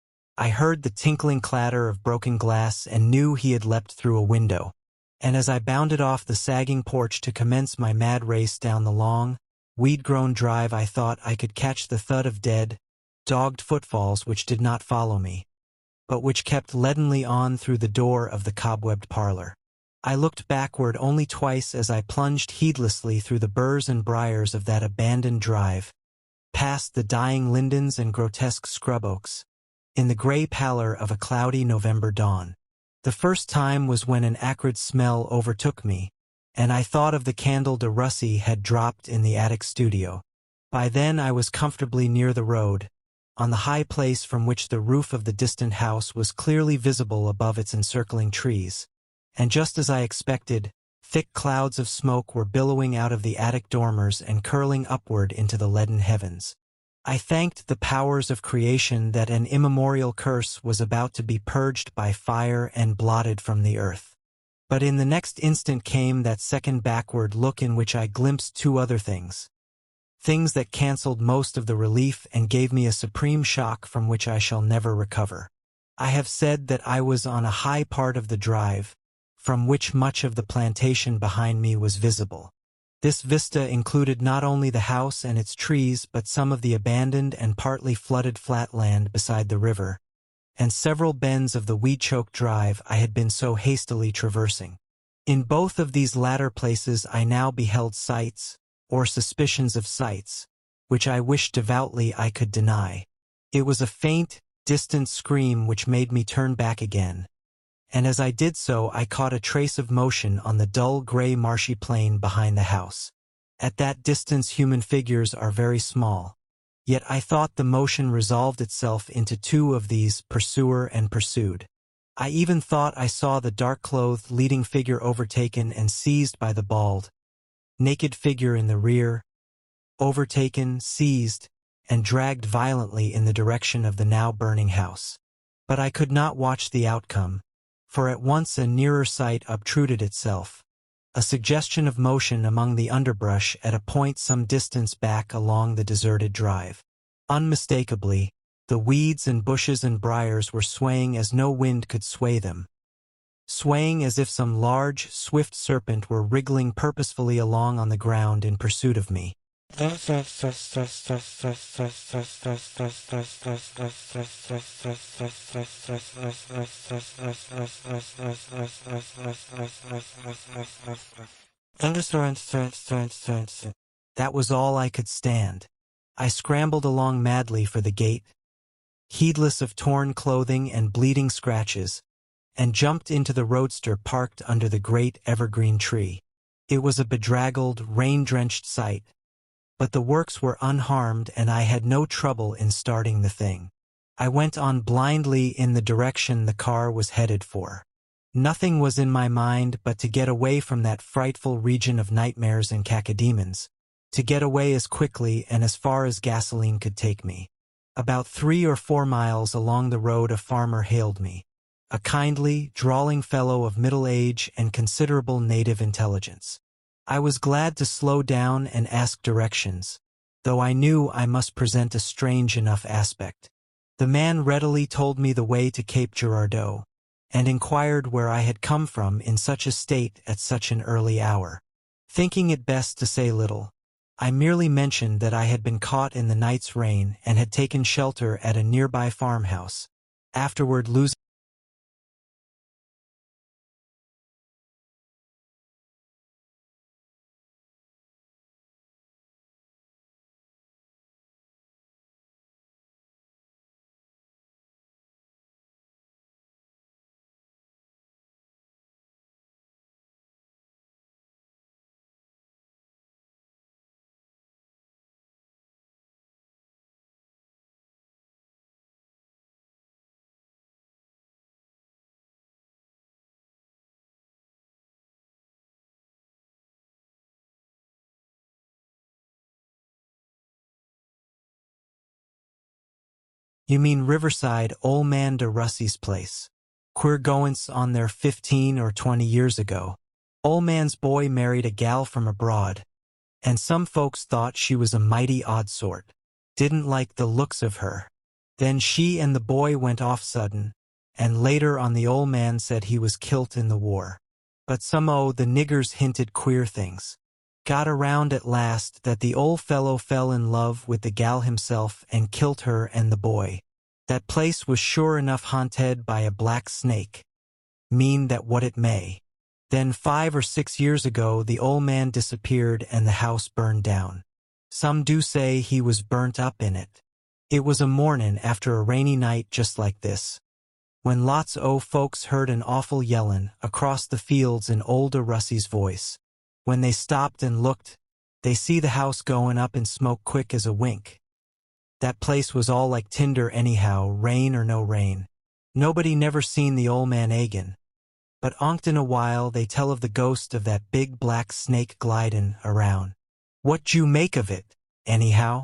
I heard the tinkling clatter of broken glass and knew he had leapt through a window. And as I bounded off the sagging porch to commence my mad race down the long, weed-grown drive, I thought I could catch the thud of dead, dogged footfalls which did not follow me, but which kept leadenly on through the door of the cobwebbed parlor. I looked backward only twice as I plunged heedlessly through the burrs and briars of that abandoned drive, past the dying lindens and grotesque scrub oaks, in the gray pallor of a cloudy November dawn. The first time was when an acrid smell overtook me, and I thought of the candle de Russy had dropped in the attic studio. By then I was comfortably near the road, on the high place from which the roof of the distant house was clearly visible above its encircling trees, and just as I expected, thick clouds of smoke were billowing out of the attic dormers and curling upward into the leaden heavens. I thanked the powers of creation that an immemorial curse was about to be purged by fire and blotted from the earth. But in the next instant came that second backward look in which I glimpsed two other things. Things that cancelled most of the relief and gave me a supreme shock from which I shall never recover. I have said that I was on a high part of the drive, from which much of the plantation behind me was visible. This vista included not only the house and its trees but some of the abandoned and partly flooded flat land beside the river, and several bends of the weed-choked drive I had been so hastily traversing. In both of these latter places I now beheld sights, or suspicions of sights, which I wished devoutly I could deny. It was a faint, distant scream which made me turn back again, and as I did so I caught a trace of motion on the dull gray marshy plain behind the house. At that distance human figures are very small, yet I thought the motion resolved itself into two of these, pursuer and pursued. I even thought I saw the dark-clothed leading figure overtaken and seized by the bald, naked figure in the rear, overtaken, seized, and dragged violently in the direction of the now burning house. But I could not watch the outcome, for at once a nearer sight obtruded itself, a suggestion of motion among the underbrush at a point some distance back along the deserted drive. Unmistakably, the weeds and bushes and briars were swaying as no wind could sway them, swaying as if some large, swift serpent were wriggling purposefully along on the ground in pursuit of me. That was all I could stand. I scrambled along madly for the gate, heedless of torn clothing and bleeding scratches, and jumped into the roadster parked under the great evergreen tree. It was a bedraggled, rain-drenched sight, but the works were unharmed and I had no trouble in starting the thing. I went on blindly in the direction the car was headed for. Nothing was in my mind but to get away from that frightful region of nightmares and cacodemons, to get away as quickly and as far as gasoline could take me. About three or four miles along the road a farmer hailed me, a kindly, drawling fellow of middle age and considerable native intelligence. I was glad to slow down and ask directions, though I knew I must present a strange enough aspect. The man readily told me the way to Cape Girardeau, and inquired where I had come from in such a state at such an early hour. Thinking it best to say little, I merely mentioned that I had been caught in the night's rain and had taken shelter at a nearby farmhouse, afterward losing You mean Riverside, Old Man de Russie's place. Queer goin's on there fifteen or twenty years ago. Old Man's boy married a gal from abroad, and some folks thought she was a mighty odd sort. Didn't like the looks of her. Then she and the boy went off sudden, and later on the old man said he was kilt in the war. But some o' the niggers hinted queer things. Got around at last that the old fellow fell in love with the gal himself and kilt her and the boy. That place was sure enough haunted by a black snake. Mean that what it may. Then five or six years ago the old man disappeared and the house burned down. Some do say he was burnt up in it. It was a mornin' after a rainy night just like this, when lots o' folks heard an awful yellin' across the fields in old de Russie's voice. When they stopped and looked, they see the house goin' up in smoke quick as a wink. That place was all like tinder anyhow, rain or no rain. Nobody never seen the old man agin, but onct in a while they tell of the ghost of that big black snake glidin' around. What you make of it, anyhow?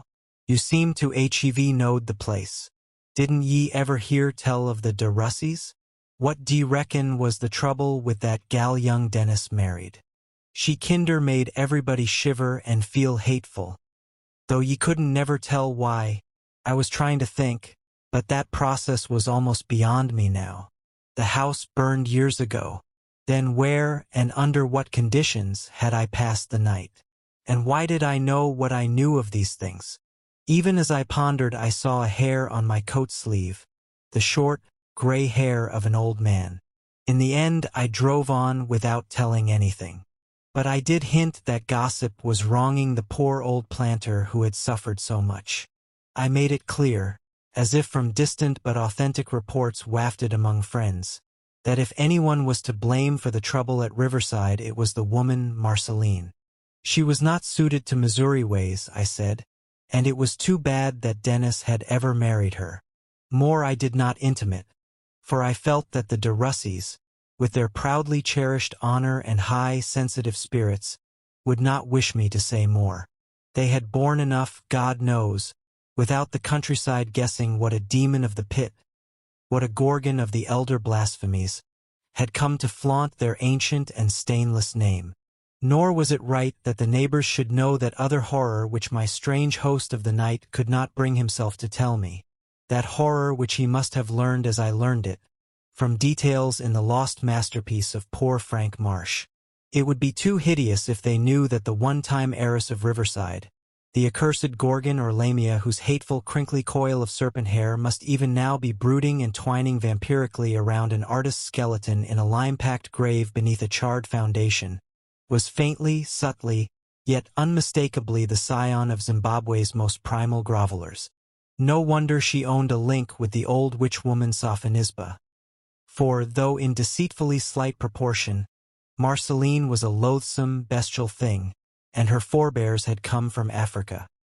You seem to hev knowed the place. Didn't ye ever hear tell of the de Russies? What d'ye reckon was the trouble with that gal young Dennis married? She kinder made everybody shiver and feel hateful. Though ye couldn't never tell why. I was trying to think, but that process was almost beyond me now. The house burned years ago. Then where and under what conditions had I passed the night? And why did I know what I knew of these things? Even as I pondered, I saw a hair on my coat sleeve, the short, gray hair of an old man. In the end, I drove on without telling anything. But I did hint that gossip was wronging the poor old planter who had suffered so much. I made it clear, as if from distant but authentic reports wafted among friends, that if anyone was to blame for the trouble at Riverside, it was the woman Marceline. She was not suited to Missouri ways, I said, and it was too bad that Dennis had ever married her. More I did not intimate, for I felt that the de Russies, with their proudly cherished honor and high, sensitive spirits, would not wish me to say more. They had borne enough, God knows, without the countryside guessing what a demon of the pit, what a gorgon of the elder blasphemies, had come to flaunt their ancient and stainless name. Nor was it right that the neighbors should know that other horror which my strange host of the night could not bring himself to tell me, that horror which he must have learned as I learned it, from details in the lost masterpiece of poor Frank Marsh. It would be too hideous if they knew that the one-time heiress of Riverside, the accursed Gorgon or Lamia whose hateful crinkly coil of serpent hair must even now be brooding and twining vampirically around an artist's skeleton in a lime-packed grave beneath a charred foundation, was faintly, subtly, yet unmistakably the scion of Zimbabwe's most primal grovelers. No wonder she owned a link with the old witch-woman Sophonisba. For, though in deceitfully slight proportion, Marceline was a loathsome, bestial thing, and her forebears had come from Africa.